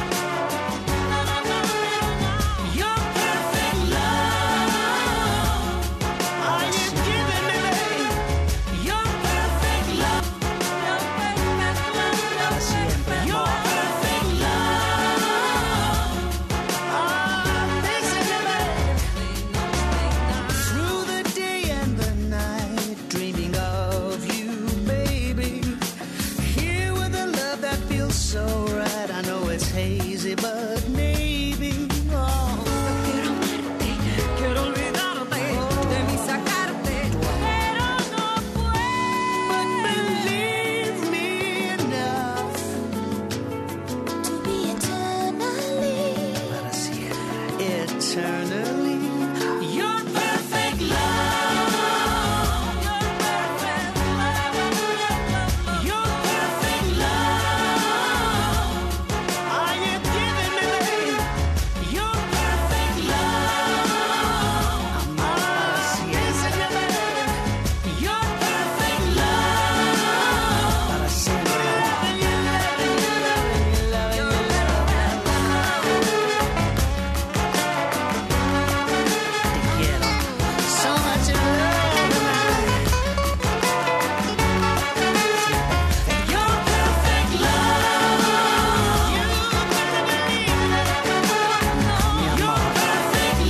You're perfect love. Are you giving me, babe? You're perfect love. You're perfect love. You're perfect love. Listen to me, babe. Through the day and the night, dreaming of you, baby. Here with a love that feels so right. I know it's hazy, but maybe. Quiero amarte, quiero olvidarte, de mí sacarte, pero no puedo. But believe me enough to be eternally. Para siempre. Eternally. You're perfect love. You're perfect love. You're perfect love. Are you giving me, babe? You're perfect love. Listen to me, babe. You're perfect love. Para siempre. Loving you, loving you, loving you, loving you, Te quiero. So much love tonight. You're perfect love. You're perfect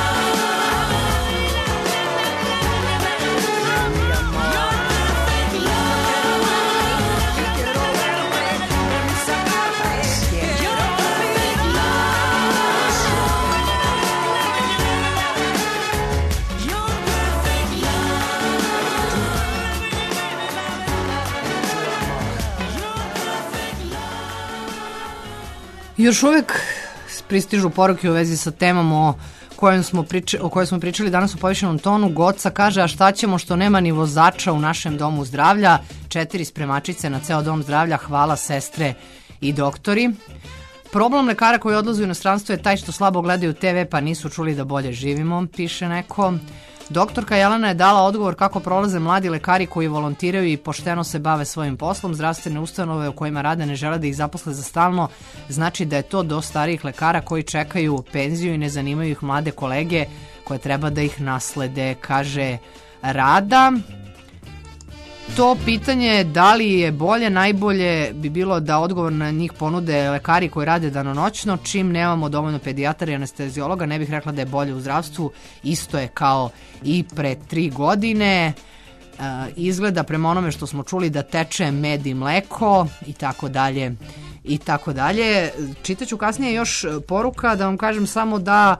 Još uvek pristižu poruke u vezi sa temom o kojoj smo pričali danas u povišenom tonu. Goca kaže, a šta ćemo što nema ni vozača u našem domu zdravlja? 4 spremačice na ceo dom zdravlja, hvala sestre i doktori. Problem lekara koji odlaze u inostranstvo je taj što slabo gledaju TV pa nisu čuli da bolje živimo, piše neko. Doktorka Jelena je dala odgovor kako prolaze mladi lekari koji volontiraju i pošteno se bave svojim poslom. Zdravstvene ustanove u kojima rade ne žele da ih zaposle za stalno, znači da je to do starijih lekara koji čekaju penziju i ne zanimaju ih mlade kolege koje treba da ih naslede, kaže Rada. To pitanje da li je bolje, najbolje bi bilo da odgovor na njih ponude lekari koji rade danonoćno. Čim nemamo dovoljno pedijatara i anesteziologa, ne bih rekla da je bolje u zdravstvu. Isto je kao i pre 3 godine. Izgleda prema onome što smo čuli da teče med i mleko i tako dalje i tako dalje. Čitaću kasnije još poruka, da vam kažem samo da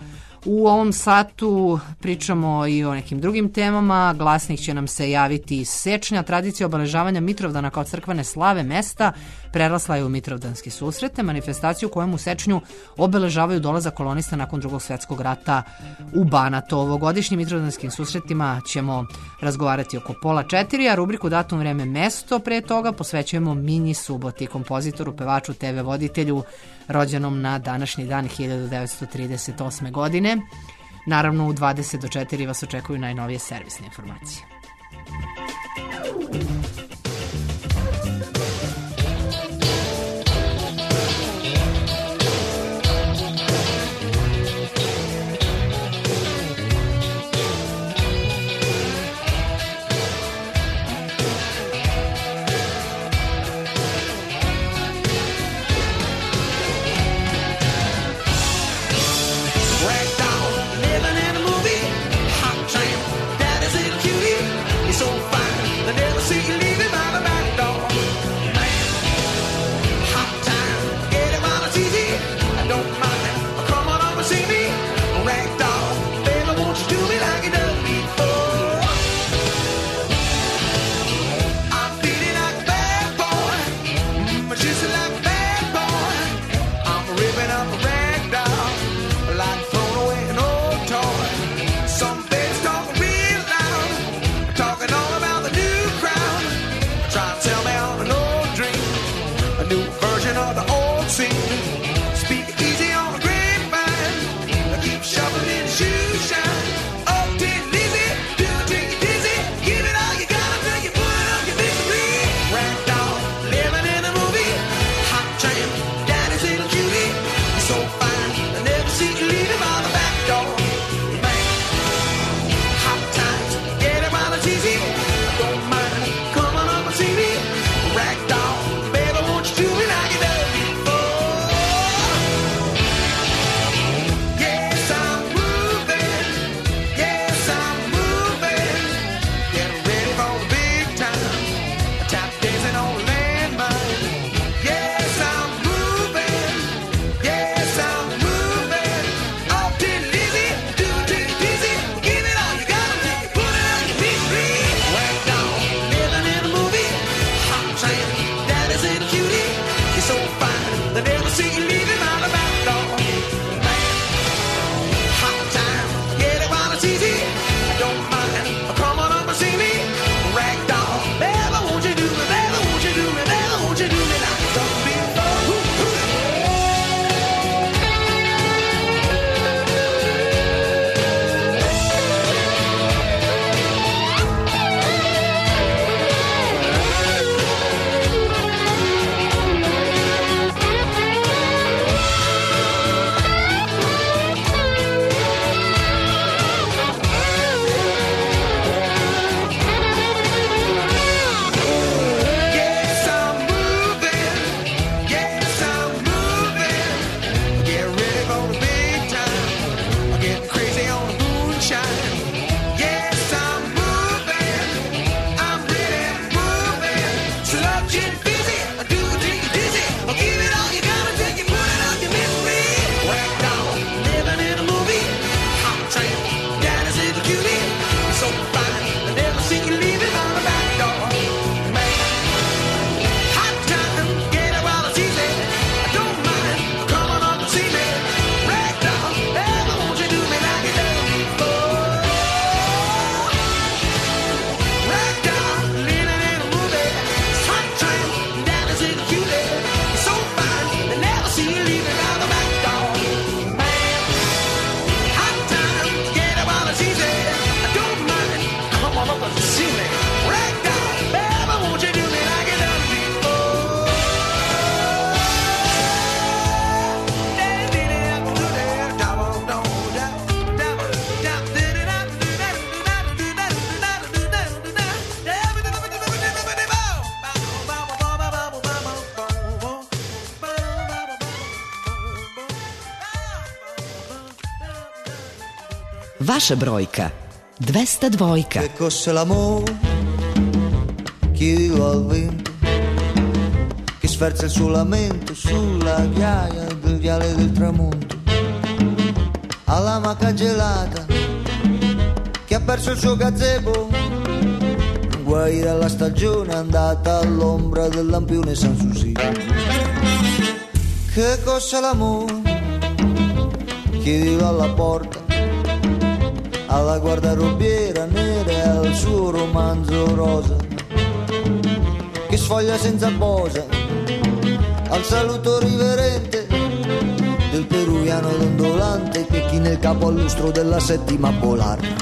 U ovom satu pričamo i o nekim drugim temama. Glasnik će nam se javiti iz Sečnja. Tradicija obeležavanja Mitrovdana kao crkvene slave mesta prerasla je u Mitrovdanske susrete, manifestaciju kojem u Sečnju obeležavaju dolazak kolonista nakon Drugog svjetskog rata u Banat. O ovogodišnjim Mitrovdanskim susretima ćemo razgovarati oko 3:30, a rubriku Datum, vreme, mesto pre toga posvećujemo Minji Suboti, kompozitoru, pevaču, TV voditelju, rođenom na današnji dan 1938. godine. Naravno, u 20 do 4 vas očekuju najnovije servisne informacije. Vaša brojka 202. Che cos'è l'amore? Chi vive al vento, che sferza il suo lamento sulla ghiaia del viale del tramonto. alla maca gelata che ha perso il suo gazebo, guai dalla stagione andata all'ombra del lampione Sanssouci. Che cos'è l'amore? Chiedilo alla porta, alla guardarobiera nera e al suo romanzo rosa che sfoglia senza posa, al saluto riverente del peruviano dondolante che china il capo al lustro della settima polare.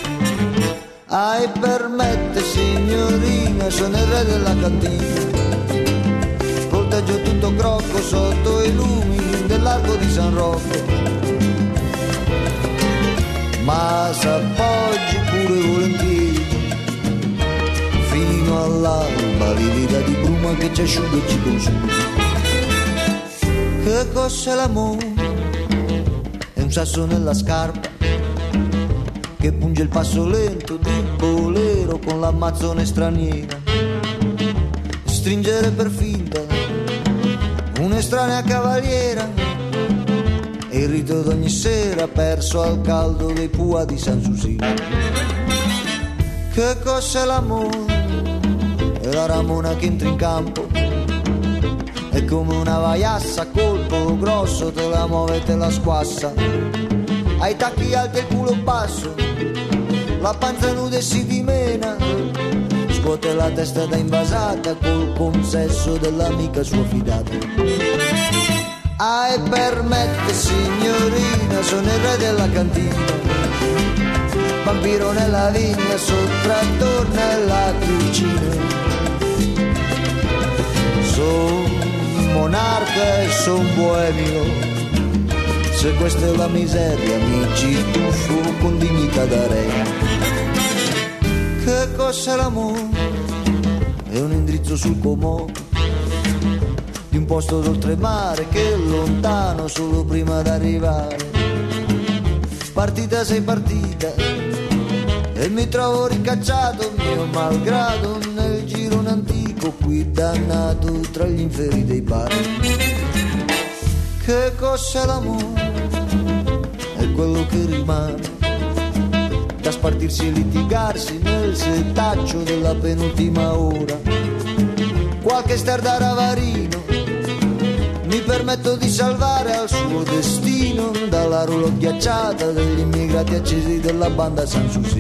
Ai permette signorina, sono il re della cantina, volteggio tutto crocco sotto i lumi dell'arco di San Rocco, ma s'appoggi pure volentieri fino all'alba livida di bruma che ci asciuga e ci consuma. Che cos'è l'amore? È un sasso nella scarpa che punge il passo lento di bolero con l'ammazzone straniera, stringere per finta un'estranea cavaliera e il rito d'ogni sera perso al caldo dei pua di Sanssouci. Che cos'è l'amore? È la ramona che entra in campo, è come una vaiassa a colpo grosso, te la muove e te la squassa, ai tacchi alti e il culo basso, la panza nuda e si dimena, scuote la testa da invasata col consesso dell'amica sua fidata. Ai permette signorina, sono il re della cantina, vampiro nella vigna, sottrattore nella cucina, son monarca e son boemio, se questa è la miseria mi ci tuffo con dignità da re. Che cos'è l'amore? È un indirizzo sul Como di un posto d'oltremare che è lontano solo prima d'arrivare. Partita sei partita e mi trovo ricacciato mio malgrado nel girone antico qui dannato tra gli inferi dei bar. Che cos'è l'amore? È quello che rimane da spartirsi e litigarsi nel setaccio della penultima ora. Qualche star da ravarino mi permetto di salvare al suo destino dalla roulotte ghiacciata degli immigrati accesi della banda Sanssouci.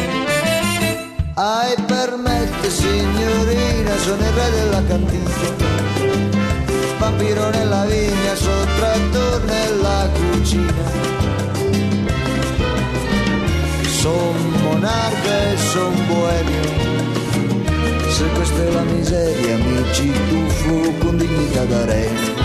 Ai permette signorina, sono il re della cantina, vampiro nella vigna, sottrattore nella cucina, son monarca e son boemio, se questa è la miseria mi ci tuffo con dignità da re.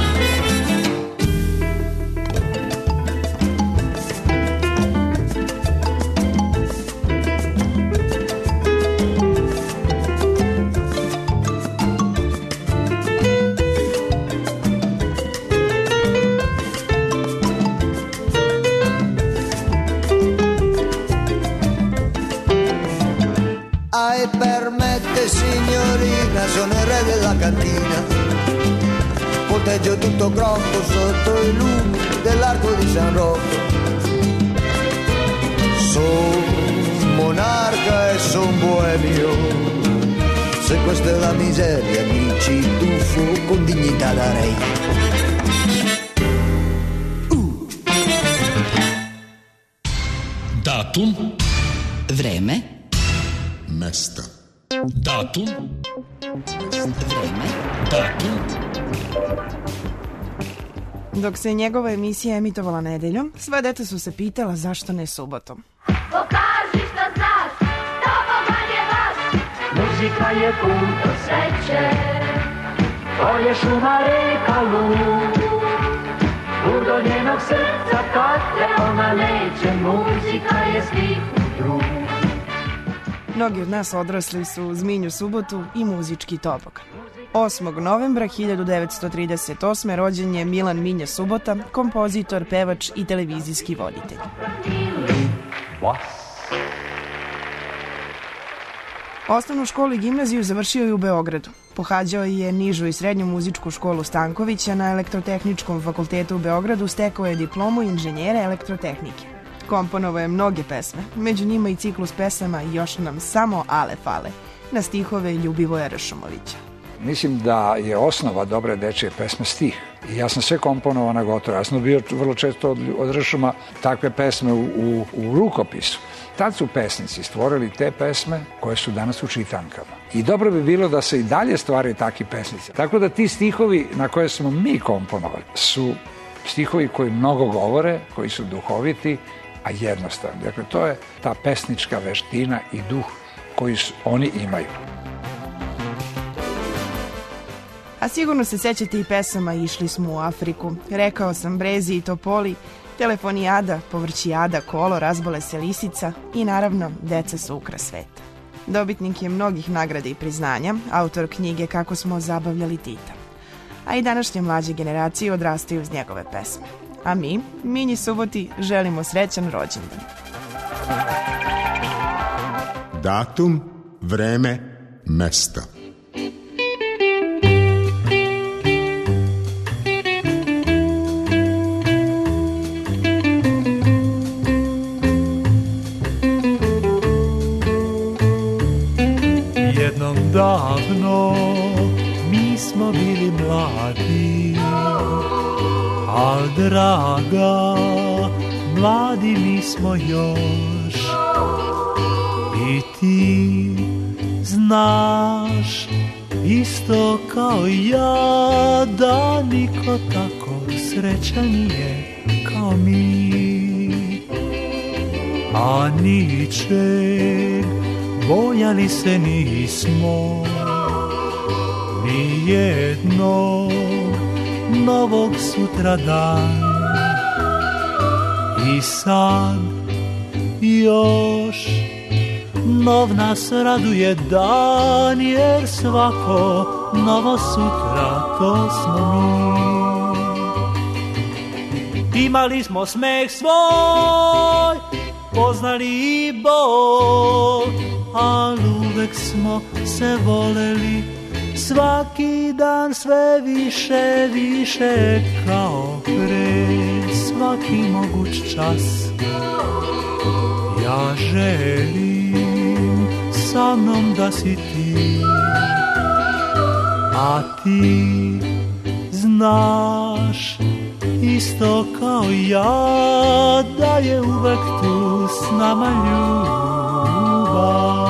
Ai permette signorina, sono il re della cantina, volteggio tutto crocco sotto i lumi dell'arco di San Rocco, son monarca e son boemio, se questa è la miseria mi ci tuffo con dignità da re. Datum, vreme, mesta. Datum, vreme, datum. Dok se njegova emisija emitovala nedeljom, sva deca su se pitala zašto ne subotom. Pokaži što znaš, to Boga nije baš. Muzika je put od sreće, to je šuma reka lud. Do njenog srca kad te ona neće, muzika je stih u drug. Mnogi od nas odrasli su Zminju subotu i muzički tobog. 8. novembra 1938. rođen je Milan Minja Subota, kompozitor, pevač i televizijski voditelj. Osnovnu školu i gimnaziju završio je u Beogradu. Pohađao je nižu i srednju muzičku školu Stankovića, na Elektrotehničkom fakultetu u Beogradu stekao je diplomu inženjera elektrotehnike. Komponovao je mnoge pesme, među njima i ciklus pesama Još nam samo ale fale, na stihove Ljubivoja Ršumovića. Mislim da je osnova dobre dečije pesme stih. I ja sam sve komponovao na gotovo. Ja sam bio vrlo često od Ršuma takve pesme u rukopisu. Tad su pesnici stvorili te pesme koje su danas u čitankama. I dobro bi bilo da se i dalje stvaraju takvi pesnici. Tako da ti stihovi na koje smo mi komponovali su stihovi koji mnogo govore, koji su duhoviti, a jednostavni. Dakle, to je ta pesnička veština i duh koji oni imaju. A sigurno se sećate i pesama Išli smo u Afriku, Rekao sam Brezi i Topoli, Telefonijada, Povrćijada, Kolo, Razbole se lisica i naravno Deca su ukras sveta. Dobitnik je mnogih nagrada i priznanja, autor knjige Kako smo zabavljali Tita. A i današnje mlađe generacije odrastaju uz njegove pesme. A mi, Minji Suboti, želimo srećan rođendan. Datum, vreme, mesto. Jednom davno mi smo bili mladi, al draga, mladi mi smo još. I ti znaš isto kao ja da niko tako srećan nije kao mi. A ničeg bojali se nismo, ni jednog novog sutra dan. I sad još nov nas raduje dan, jer svako novo sutra to smo mi. Imali smo smeh svoj, poznali i bol, al uvek smo se voleli, svaki dan sve više, više kao pre, svaki moguć čas. Ja želim sa mnom da si ti, a ti znaš isto kao ja da je uvek tu s nama ljubav.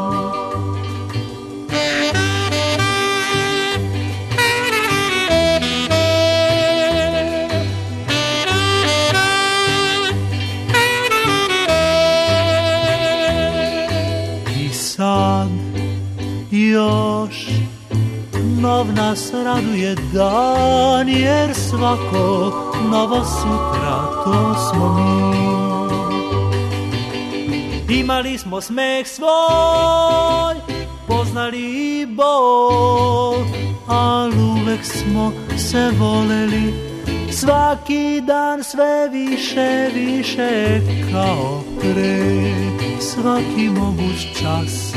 I sad još nov nas raduje dan, jer svako novo sutra to smo mi. Imali smo smeh svoj, poznali i bol, al uvek smo se voleli, svaki dan sve više, više kao pre, svaki moguć čas.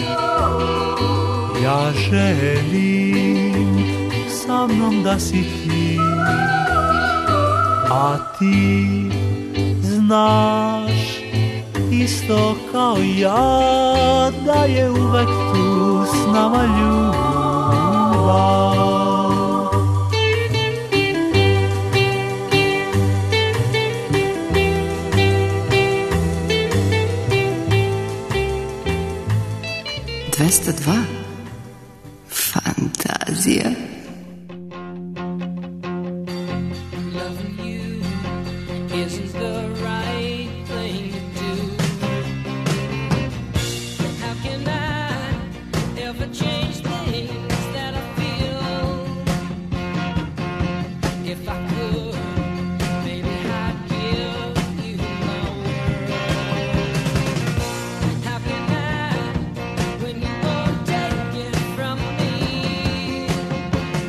Ja želim sa mnom da si ti, a ti znaš isto kao ja da je uvek tu s nama ljubav. Dva Fantazija.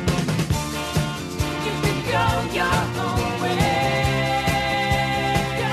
Your own way.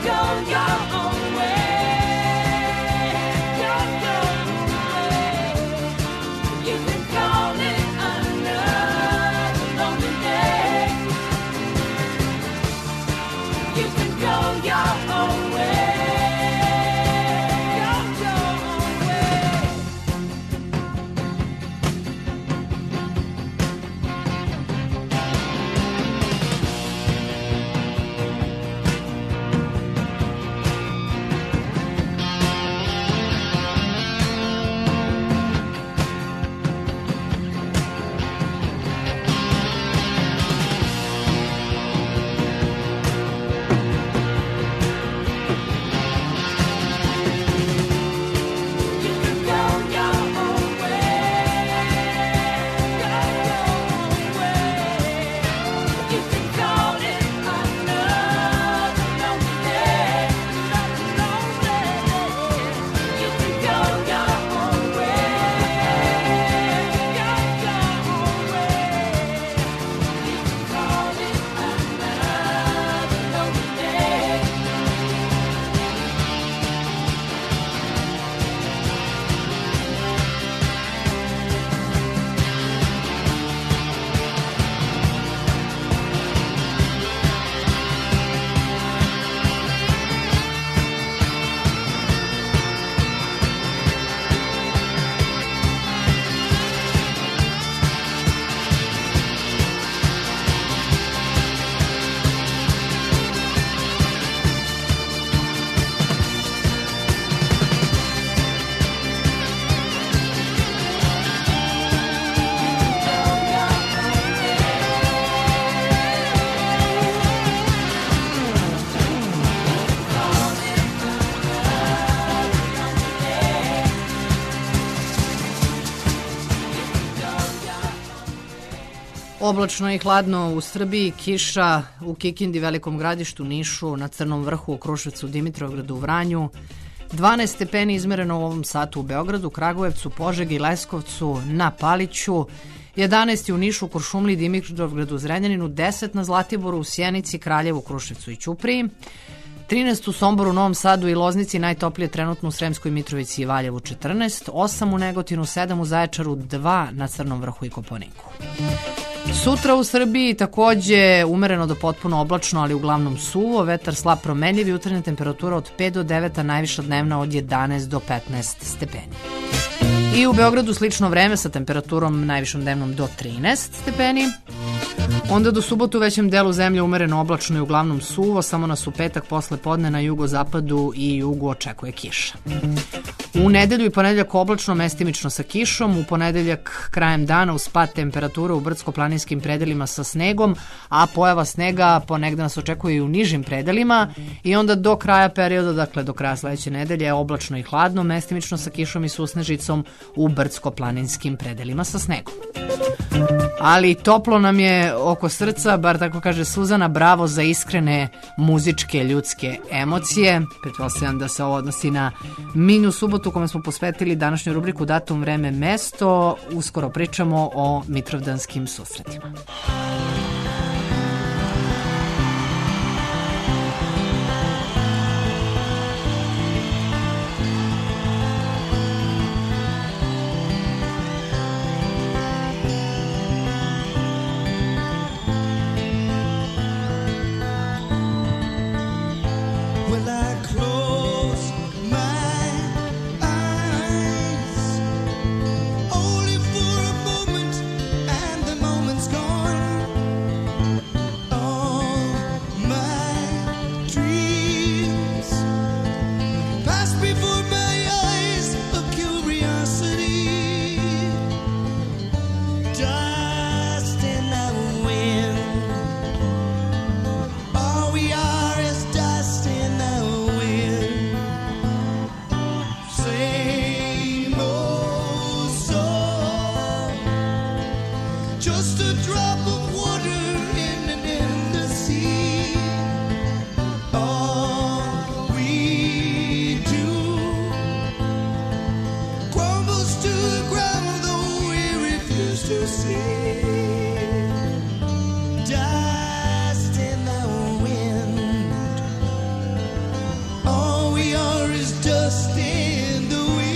go your own way. Go your own way. You can call it another lonely day. You can go your own way. Go your own way. Oblačno i hladno u Srbiji, kiša u Kikindi, Velikom Gradištu, Nišu, na Crnom vrhu, u Kruševcu, Dimitrovgradu, u Vranju. 12 stepeni izmereno u ovom satu u Beogradu, Kragujevcu, Požegi, Leskovcu, na Paliću. 11 u Nišu, Kuršumliji, Dimitrovgradu, Zrenjaninu. 10 na Zlatiboru, u Sjenici, Kraljevu, Kruševcu i Ćupriji. 13 u Somboru, Novom Sadu i Loznici, najtoplije trenutno u Sremskoj Mitrovici i Valjevu 14. 8 u Negotinu, 7 u Zaječaru, 2 na Crnom vrhu i Kopaoniku. Sutra u Srbiji takođe umereno do potpuno oblačno, ali uglavnom suvo, vetar slab promenljiv, jutarnja temperatura od 5 do 9, a najviša dnevna od 11 do 15 stepeni. I u Beogradu slično vreme sa temperaturom najvišom dnevnom do 13 stepeni. Onda do subotu u većem delu zemlje umereno oblačno i uglavnom suvo, samo nas u petak posle podne na jugozapadu i jugu očekuje kiša. U nedelju i ponedeljak oblačno, mestimično sa kišom, u ponedeljak krajem dana uz pad temperature u brdsko-planinskim predelima sa snegom, a pojava snega ponegde nas očekuje i u nižim predelima i onda do kraja perioda, dakle do kraja sledeće nedelje, oblačno i hladno, mestimično sa kišom i susnežicom u brdsko-planinskim predelima sa snegom. Ali toplo nam je oko srca, bar tako kaže Suzana, bravo za iskrene muzičke ljudske emocije. Pretpostavljam da se ovo odnosi na mini subotu kome smo posvetili današnju rubriku Datum, vreme, mesto. Uskoro pričamo o mitrovdanskim susretima. Only for a moment, and the moment's gone. is dust in the wind.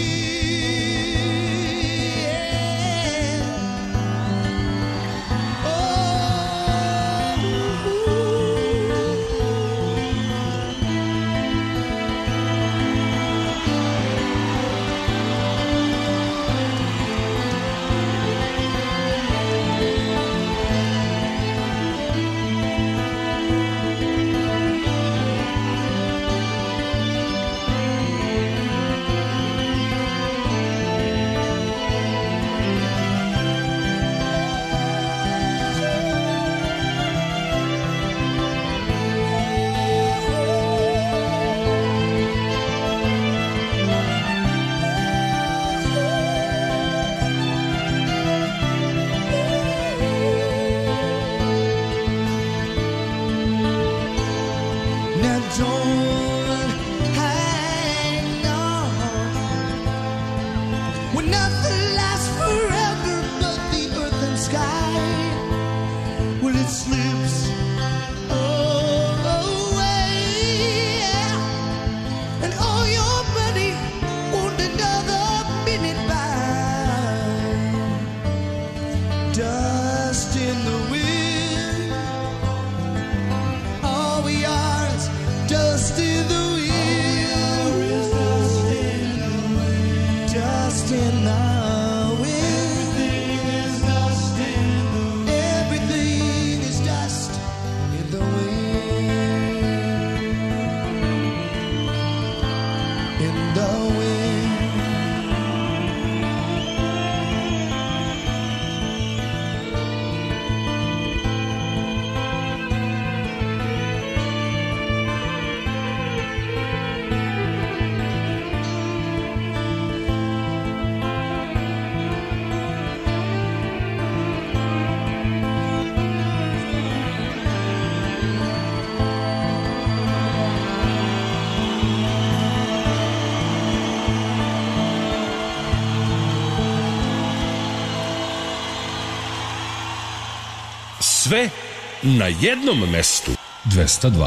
Sve na jednom mestu. 202.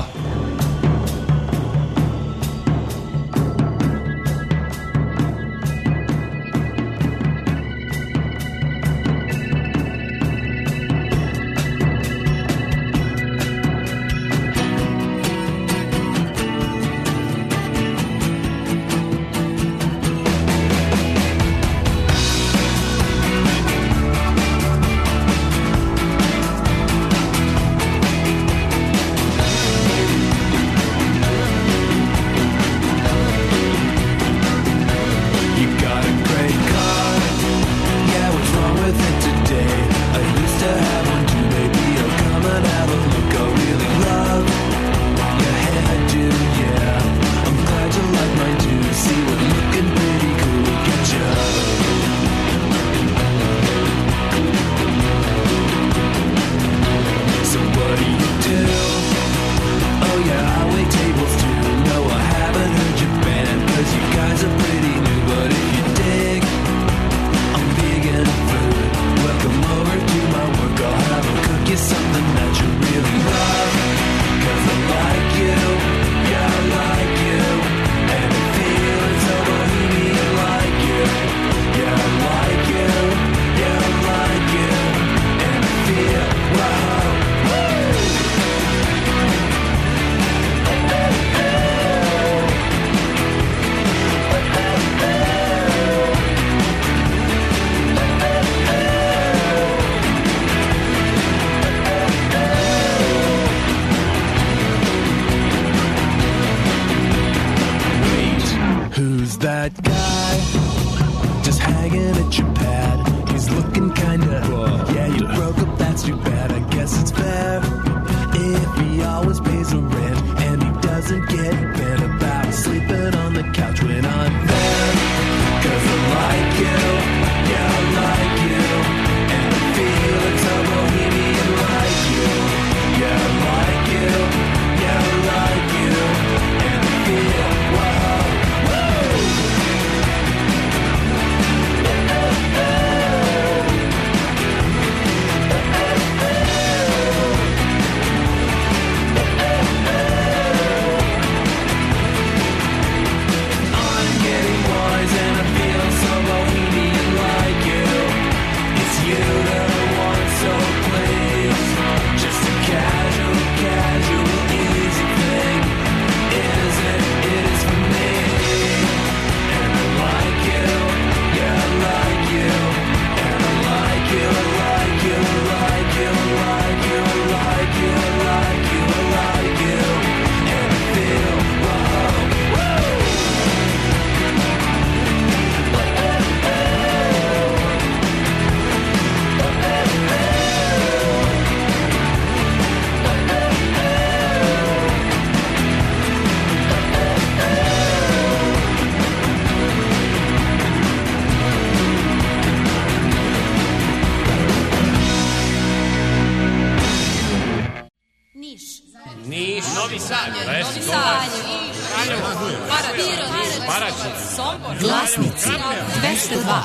Glasnici 202.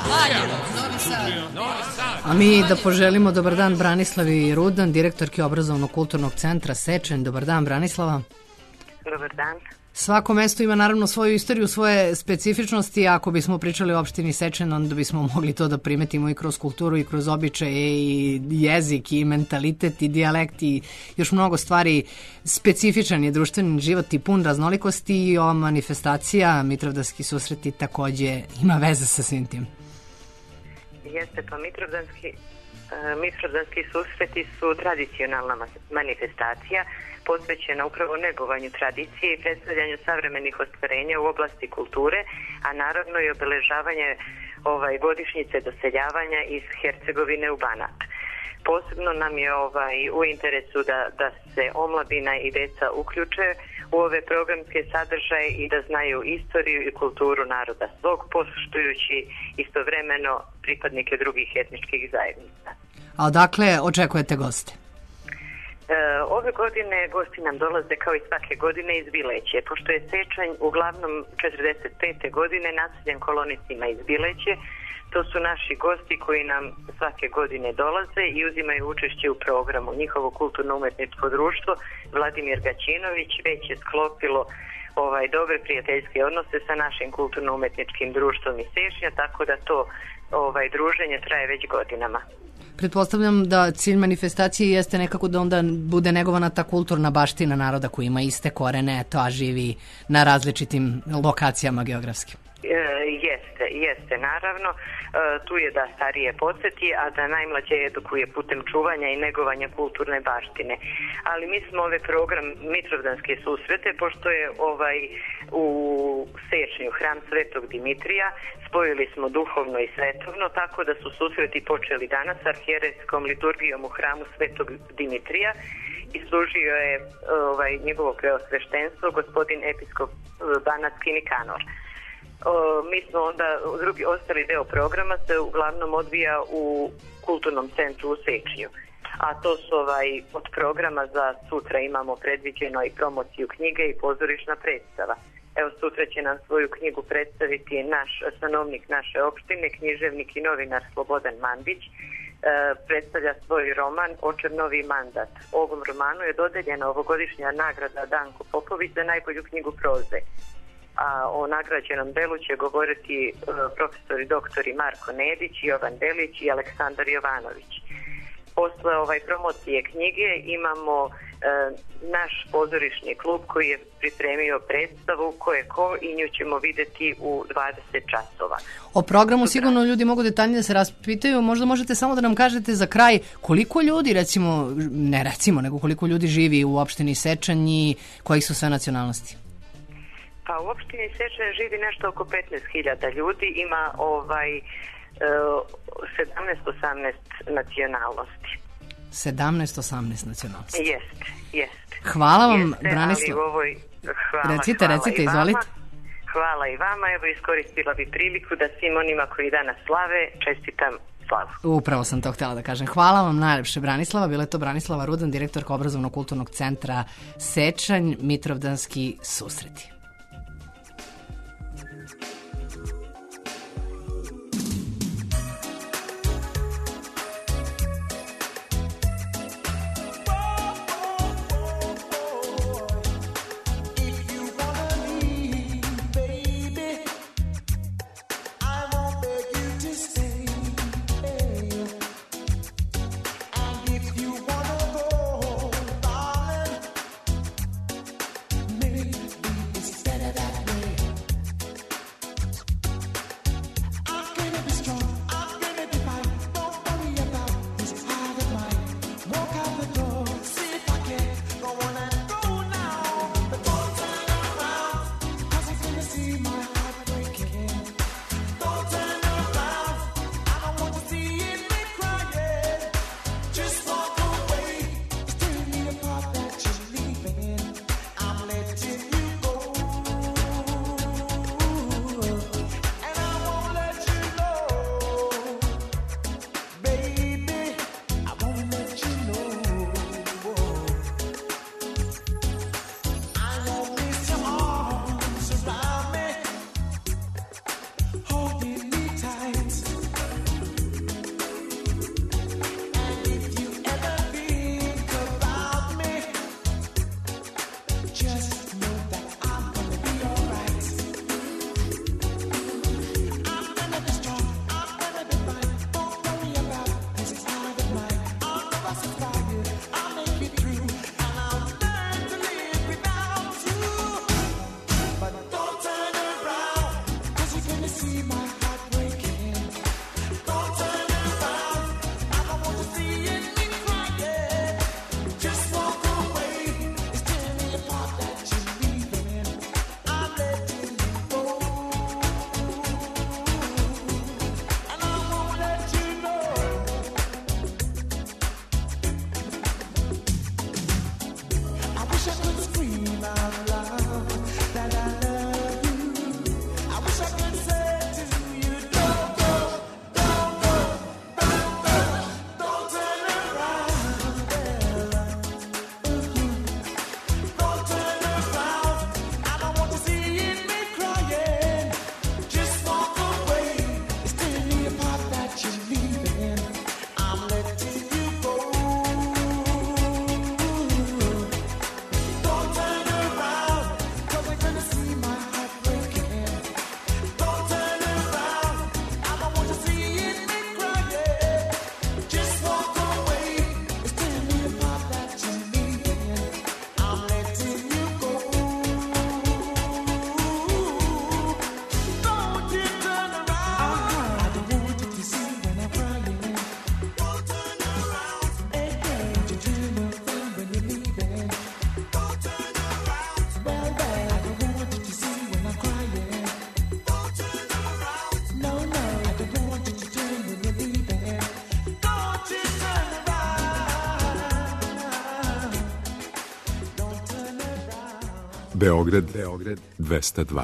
A mi da poželimo dobar dan Branislavi Rudan, direktorki obrazovno-kulturnog centra Sečanj. Dobar dan, Branislava. Dobar dan. Svako mesto ima naravno svoju istoriju, svoje specifičnosti. Ako bismo pričali o opštini Sečanj, onda bismo mogli to da primetimo i kroz kulturu i kroz običaje i jezik i mentalitet i dijalekt i još mnogo stvari. Specifičan je društveni život i pun raznolikosti i ova manifestacija Mitrovdanski susreti takođe ima veze sa svim tim. Jeste, pa Mitrovdanski susreti su tradicionalna manifestacija posvećena upravo negovanju tradicije i predstavljanju savremenih ostvarenja u oblasti kulture, a naravno i obeležavanje godišnjice doseljavanja iz Hercegovine u Banat. Posebno nam je u interesu da se omladina i deca uključe u ove programske sadržaje i da znaju istoriju i kulturu naroda svog, poštujući istovremeno pripadnike drugih etničkih zajednica. A odakle očekujete goste? Ove godine gosti nam dolaze kao i svake godine iz Bileće, pošto je Sečanj uglavnom 45. godine naseljen kolonicima iz Bileće. To su naši gosti koji nam svake godine dolaze i uzimaju učešće u programu. Njihovo kulturno-umetničko društvo Vladimir Gaćinović već je sklopilo dobre prijateljske odnose sa našim kulturno-umetničkim društvom iz Sečnja, tako da to druženje traje već godinama. Pretpostavljam da cilj manifestacije jeste nekako da onda bude negovana ta kulturna baština naroda koji ima iste korene, a živi na različitim lokacijama geografskim. Jeste, naravno. Tu je da starije podsjeti, a da najmlađe edukuje putem čuvanja i negovanja kulturne baštine. Ali mi smo program Mitrovdanske susrete, pošto je u Sečnju hram Svetog Dimitrija, spojili smo duhovno i svetovno, tako da su susreti počeli danas arhijerejskom liturgijom u hramu Svetog Dimitrija i služio je njegovo preosveštenstvo gospodin episkop Banatski Nikanor. Mi smo onda, ostali deo programa se uglavnom odvija u kulturnom centru u Sečnju. A to su od programa za sutra imamo predviđeno i promociju knjige i pozorišna predstava. Evo, sutra će nam svoju knjigu predstaviti naš stanovnik naše opštine, književnik i novinar Slobodan Mandić. Predstavlja svoj roman Očev novi mandat. Ovom romanu je dodeljena ovogodišnja nagrada Danko Popović za najbolju knjigu proze. A o nagrađenom delu će govoriti profesori doktori Marko Nedić, Jovan Delić i Aleksandar Jovanović. Posle promocije knjige imamo naš pozorišni klub koji je pripremio predstavu Koje ko i nju ćemo videti u 20 časova. O programu sigurno ljudi mogu detaljnije da se raspitaju. Možda možete samo da nam kažete za kraj koliko ljudi, nego koliko ljudi živi u opštini Sečanj i kojih su sve nacionalnosti? Pa u opštini Sečanj živi nešto oko 15.000 ljudi, ima 17-18 nacionalnosti. 17-18 nacionalnosti. Jeste. Hvala vam, Branislav. Recite, izvolite. Hvala i vama. Evo, iskoristila bi priliku da svim onima koji danas slave čestitam slavu. Upravo sam to htjela da kažem. Hvala vam najlepše, Branislava. Bila je to Branislava Rudan, direktorka obrazovno-kulturnog centra Sečanj, Mitrovdanski susreti. It's Beograd 202.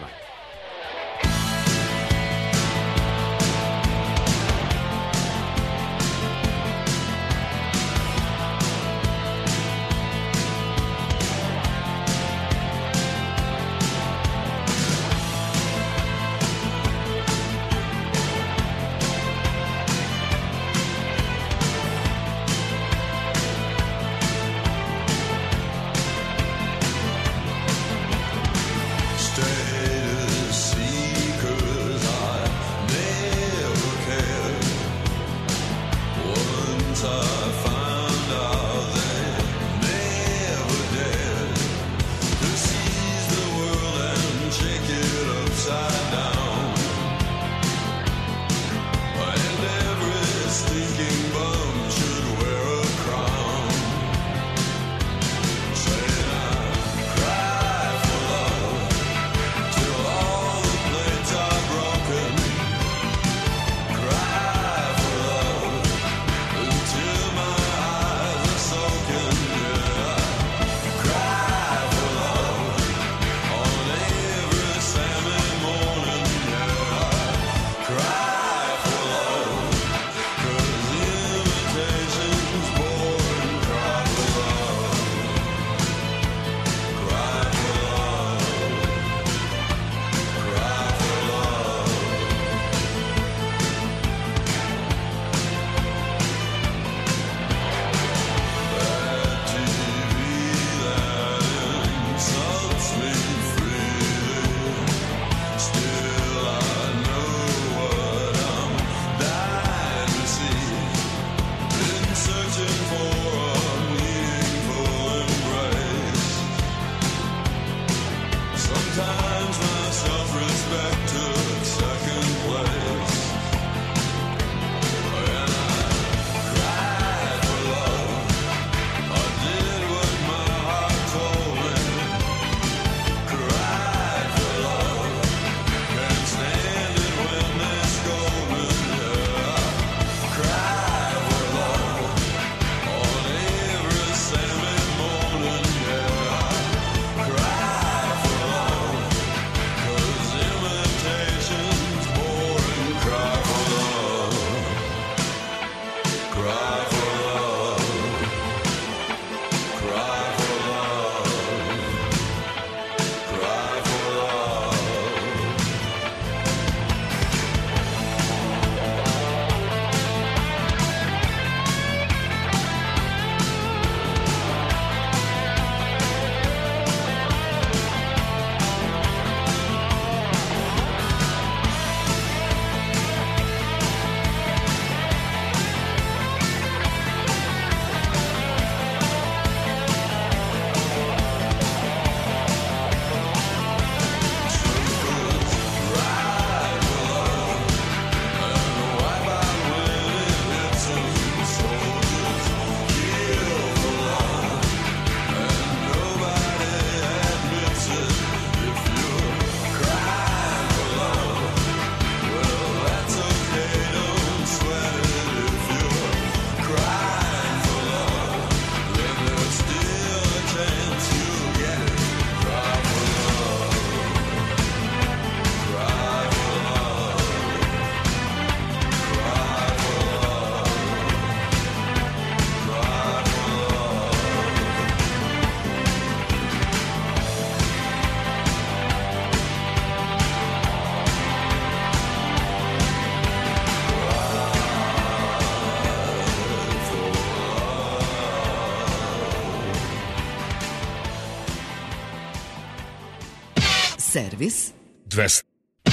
Servis 200.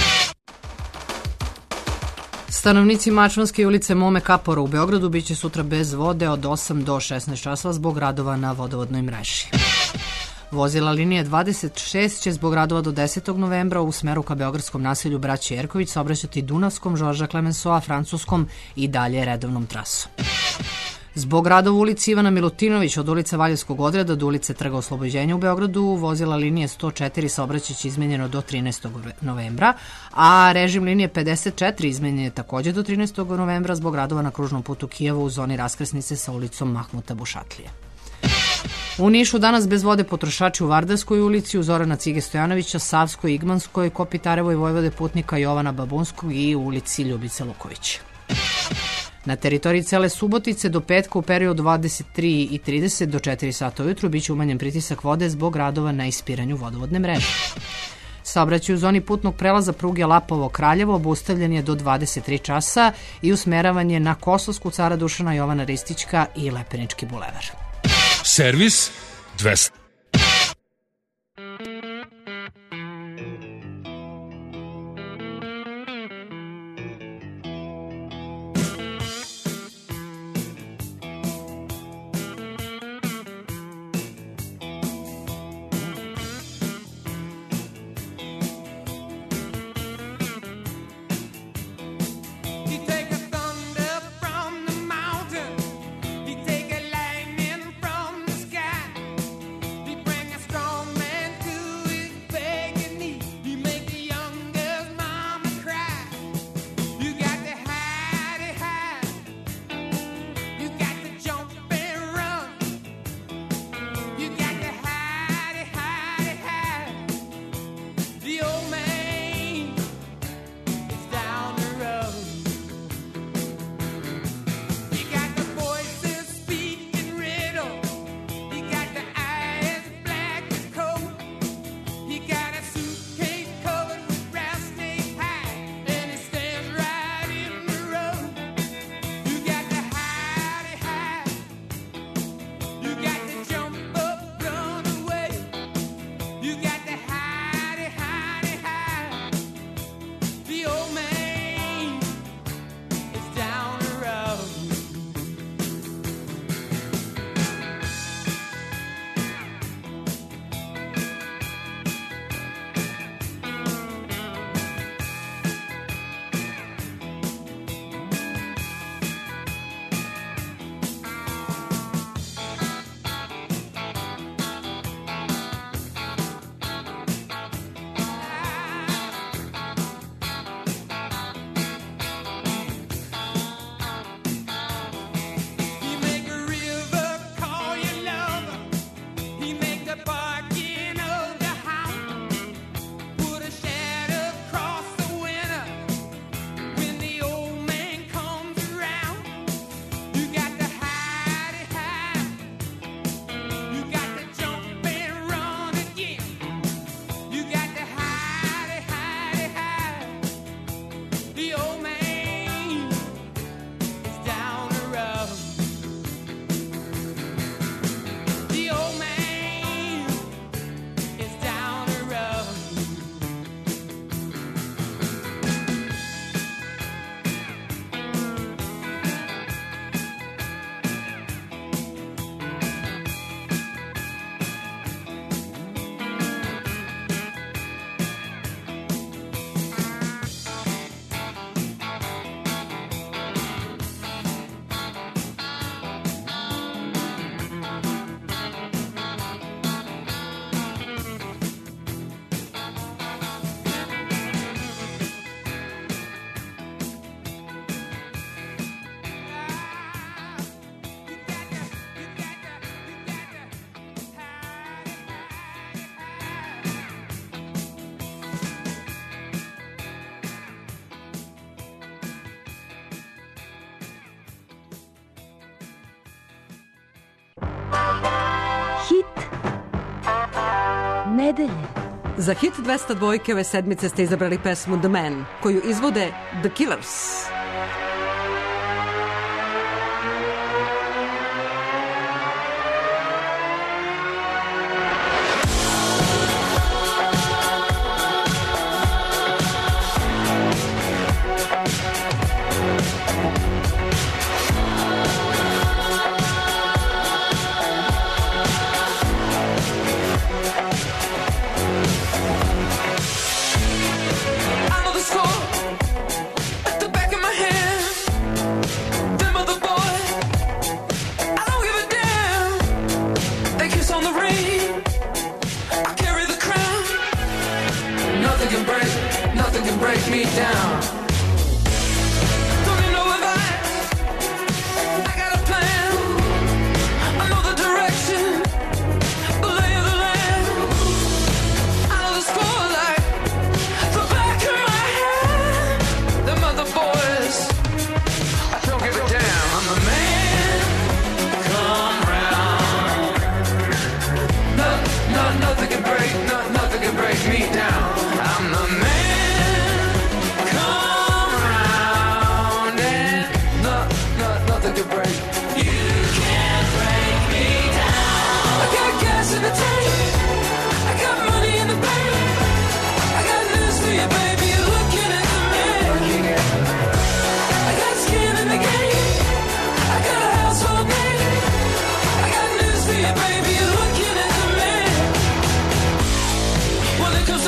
Stanovnici Mačvanske ulice Mome Kapora u Beogradu biće sutra bez vode od 8 do 16 časova zbog radova na vodovodnoj mreži. Vozila linije 26 će zbog radova do 10. novembra u smeru ka beogradskom naselju Braće Jerković saobraćati Dunavskom, Žorža Klemensoa, Francuskom i dalje redovnom trasom. Zbog radova u ulici Ivana Milutinović od ulice Valjevskog odreda do ulice Trga Oslobođenja u Beogradu vozila linije 104 saobraćaće izmenjeno do 13. novembra, a režim linije 54 izmenjen je takođe do 13. novembra zbog radova na kružnom putu Kijeva u zoni raskrsnice sa ulicom Mahmuta Bušatlije. U Nišu danas bez vode potrošači u Vardarskoj ulici, u Zorana Cige Stojanovića, Savskoj, Igmanskoj, Kopitarevoj, Vojvode Putnika, Jovana Babunskog i u ulici Ljubice Luković. Na teritoriji cele Subotice do petka u periodu 23:30 do 4 sata ujutru biće umanjen pritisak vode zbog radova na ispiranju vodovodne mreže. Saobraćaj u zoni putnog prelaza pruge Lapovo-Kraljevo obustavljen je do 23 časa i usmeravan je na Kosovsku, Cara Dušana, Jovana Ristićka i Lepenički bulevar. Servis 200. Nedelje. Za hit 202 ove sedmice ste izabrali pesmu The Man, koju izvode The Killers.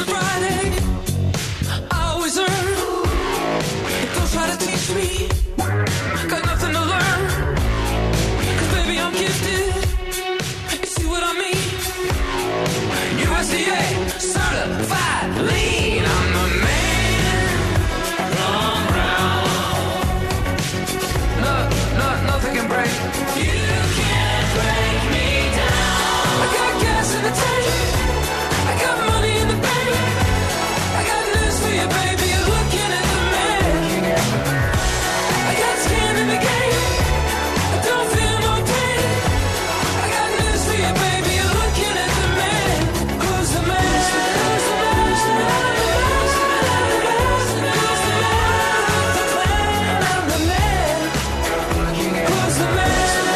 Friday. I always earn. Don't try to teach me. Got nothing to learn. 'Cause baby, I'm gifted. You see what I mean? USDA certified lean. I'm the man. Wrong round. Nothing can break. You can't break me down. I got gas in the tank. I got money in the bank. I got news for you, baby. You're looking at the man. I got skin in the game. I don't feel no pain. I got news for you, baby. You're looking at the man. Who's the man? Who's the man? Who's the man? Who's the man? I'm the man. Who's the man?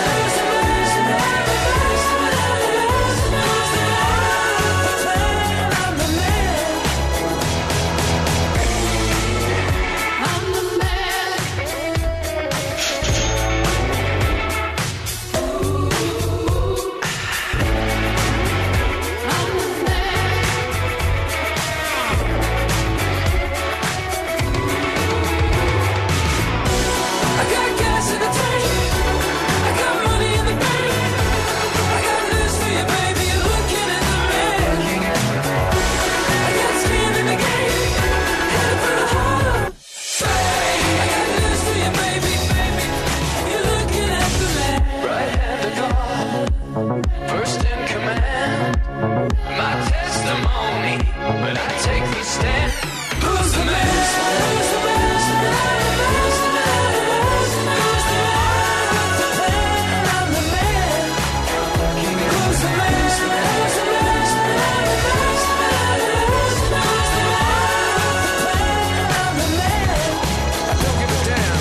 First in command, my testimony, but I take the stand. Who's the man? Who's the man? Who's the man? Who's the man? Who's the man? I'm the man. Who's the man? Who's the man? Who's the man? Who's the man? I'm the man. Don't give a damn.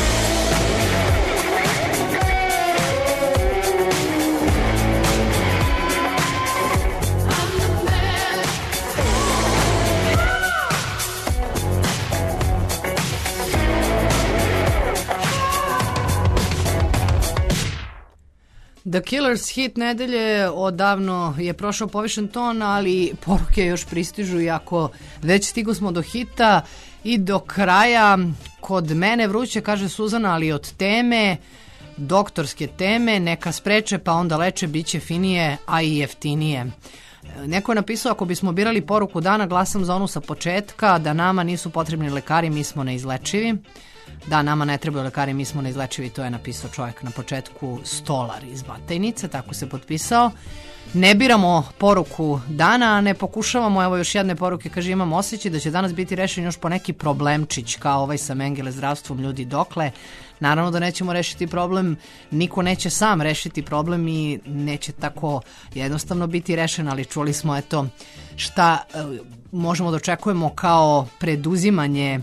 The Killers hit nedelje odavno je prošao povišen ton, ali poruke još pristižu i ako već stigo smo do hita i do kraja. Kod mene vruće, kaže Suzana, ali od teme, doktorske teme, neka spreče pa onda leče, bit će finije, a i jeftinije. Neko je napisao, ako bismo birali poruku dana, glasam za onu sa početka, da nama nisu potrebni lekari, mi smo neizlečivi. Da, nama ne trebaju lekari, mi smo neizlečivi, to je napisao čovjek na početku, Stolar iz Batajnice, tako se potpisao. Ne biramo poruku dana, ne pokušavamo, evo još jedne poruke, kaže imam osjećaj da će danas biti rešen još po neki problemčić, kao ovaj sa Mengele zdravstvom, ljudi dokle. Naravno da nećemo rešiti problem, niko neće sam rešiti problem i neće tako jednostavno biti rešen, ali čuli smo eto šta možemo da očekujemo kao preduzimanje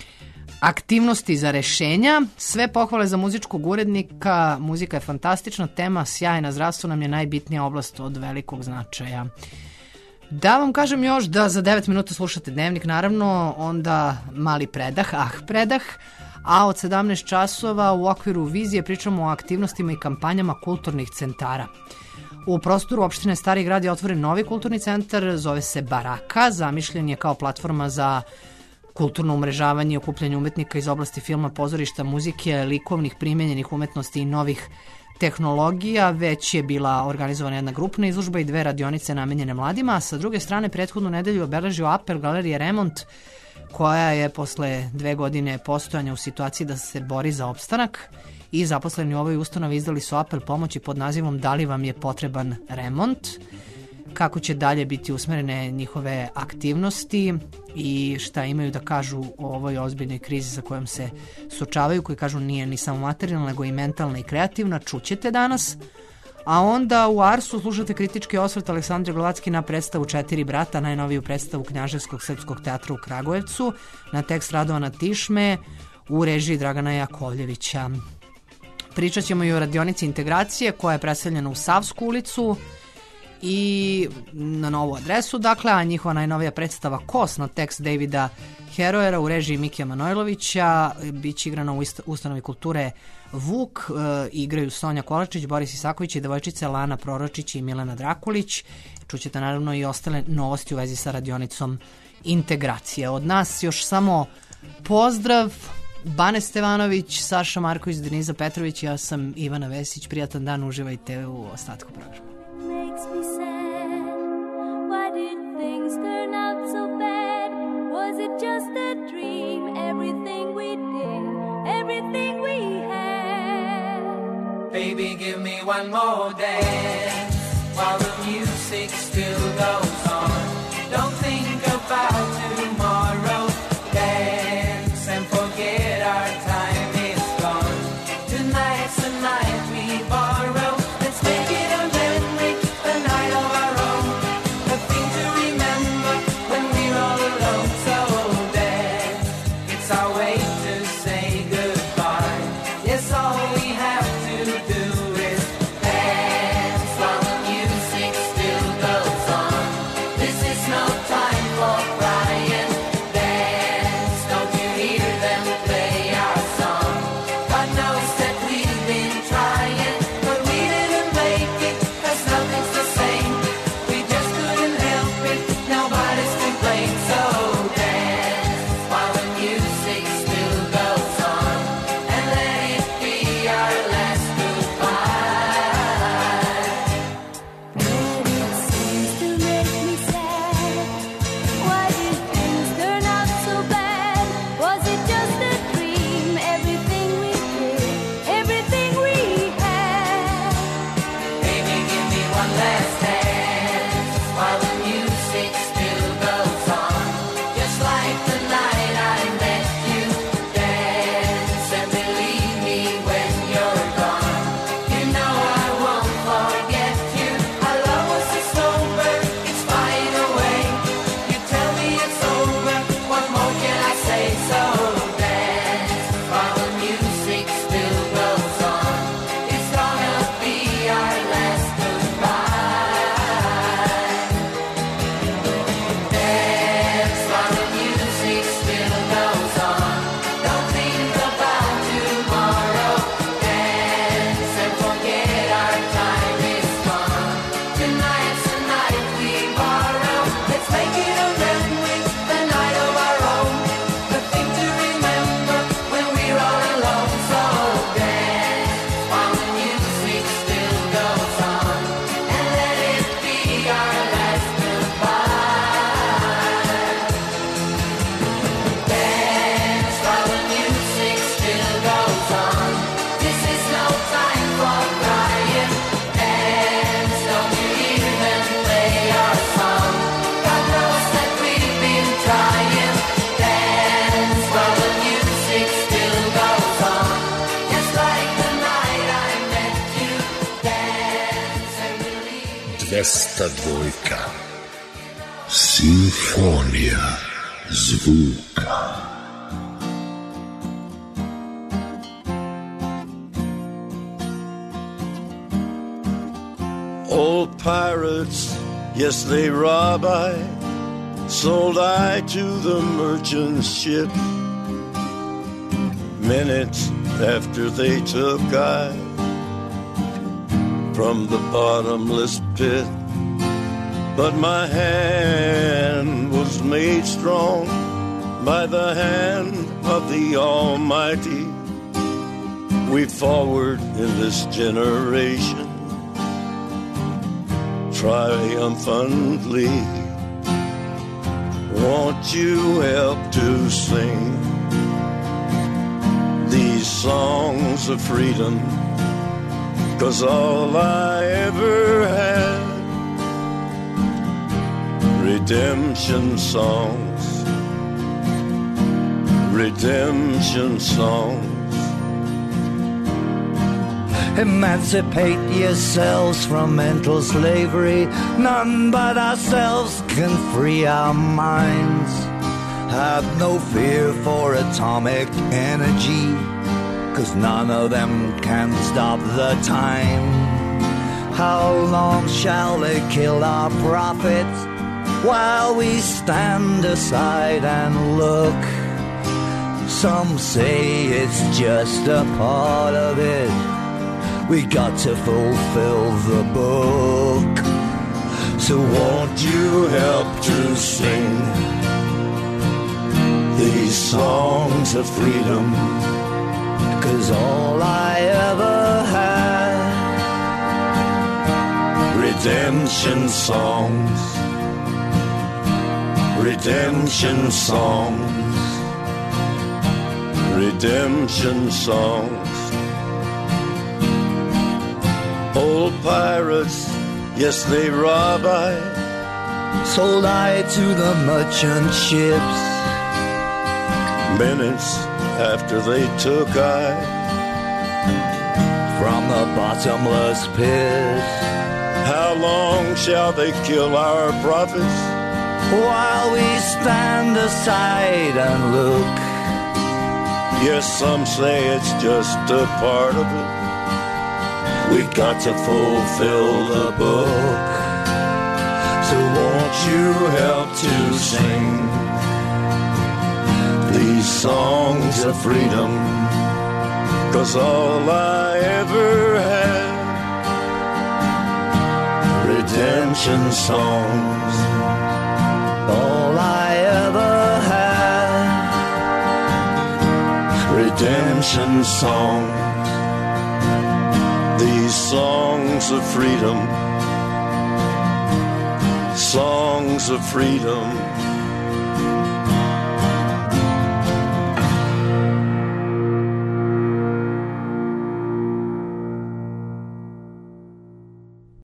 aktivnosti za rešenja. Sve pohvale za muzičkog urednika, muzika je fantastična, tema sjajna, zdravstvo nam je najbitnija oblast od velikog značaja. Da vam kažem još da za 9 minuta slušate Dnevnik, naravno, onda mali predah, predah, a od 17 časova u okviru Vizije pričamo o aktivnostima i kampanjama kulturnih centara. U prostoru opštine Stari grad je otvoren novi kulturni centar, zove se Baraka, zamišljen je kao platforma za kulturno umrežavanje i okupljanje umetnika iz oblasti filma, pozorišta, muzike, likovnih, primenjenih umetnosti i novih tehnologija. Već je bila organizovana jedna grupna izložba i 2 radionice namenjene mladima, a sa druge strane prethodnu nedelju obeležio apel Galerije Remont, koja je posle 2 godine postojanja u situaciji da se bori za opstanak, i zaposleni u ovoj ustanovi izdali su apel pomoći pod nazivom Da li vam je potreban remont? Kako će dalje biti usmerene njihove aktivnosti i šta imaju da kažu o ovoj ozbiljnoj krizi sa kojom se suočavaju, koji kažu nije ni samo materijalna, nego i mentalna i kreativna, čućete danas. A onda u Arsu slušate kritički osvrt Aleksandre Glovacki na predstavu 4 brata, najnoviju predstavu Knjaževskog srpskog teatra u Kragujevcu, na tekst Radovana Tišme u režiji Dragana Jakovljevića. Pričat ćemo i o radionici integracije koja je preseljena u Savsku ulicu i na novu adresu, dakle, a njihova najnovija predstava Kos na tekst Davida Heroera u režiji Mikija Manojlovića biće igrana u ustanovi kulture Vuk, igraju Sonja Kolačić, Boris Isaković i devojčice Lana Proročić i Milena Drakulić. Čućete naravno i ostale novosti u vezi sa radionicom integracija. Od nas još samo pozdrav. Bane Stevanović, Saša Marković, Denisa Petrović, ja sam Ivana Vesić. Prijatan dan, uživajte u ostatku programa. Makes me sad. Why did things turn out so bad? Was it just a dream? Everything we did, everything we had. Baby, give me one more dance while the music still goes on. Don't think about tomorrow. Dance and forget our time is gone. Tonight's the night we borrow. Let's make it a memory, a night of our own. A thing to remember when we're all alone. So dance, it's our way to say goodbye. Yes, all we have to do is dance while the music still goes on. This is no time for crying. Dance, don't you hear them play our song? God knows that we've been trying, but we didn't make it, 'cause nothing's the same. We just couldn't help it, nobody's to blame. So dance while the music still goes on, and let it be our last goodbye. But it seems to make me sad. Why did things turn out so bad? Was it just a dream? Everything we did, everything we had. Baby, give me one last dance while the music still goes on. Just like the night I met you. Dance and believe me when you're gone. You know I won't forget you. Our love was a sober, it's flying away. You tell me it's over, what more can I say? So dance while the music still goes on. It's gonna be our last goodbye. Dance while the music still goes on. Don't think about tomorrow. Dance and forget our time is gone. Tonight's the night we borrow. Let's make it a memory, the night of our own. The thing to remember when we're all alone. So dance while the music still goes on, and let it be our last goodbye. Dance while the music still goes on. This is no time for crying. Dance, don't you hear them play our song? God knows that we've been trying. Dance while the music still goes on. Just like the night I met you. Dance and believe. 202. Simfonija zvuka. Old pirates, yes, they rob I, sold I to the merchant ship. Minutes after they took I from the bottomless pit. But my hand was made strong by the hand of the Almighty. We forward in this generation triumphantly. Won't you help to sing these songs of freedom? 'Cause all I ever had, redemption songs, redemption songs. Emancipate yourselves from mental slavery. None but ourselves can free our minds. Have no fear for atomic energy, 'cause none of them can stop the time. How long shall they kill our prophets while we stand aside and look? Some say it's just a part of it. We got to fulfill the book. So won't you help to sing songs of freedom, 'cause all I ever had. Redemption songs, redemption songs, redemption songs. Old pirates, yes, they rob I, sold I to the merchant ships. Minutes after they took I from the bottomless pit. How long shall they kill our prophets while we stand aside and look? Yes, some say it's just a part of it. We've got to fulfill the book. So won't you help to sing these songs of freedom? 'Cause all I ever had, redemption songs, all I ever had, redemption songs. These songs of freedom, songs of freedom.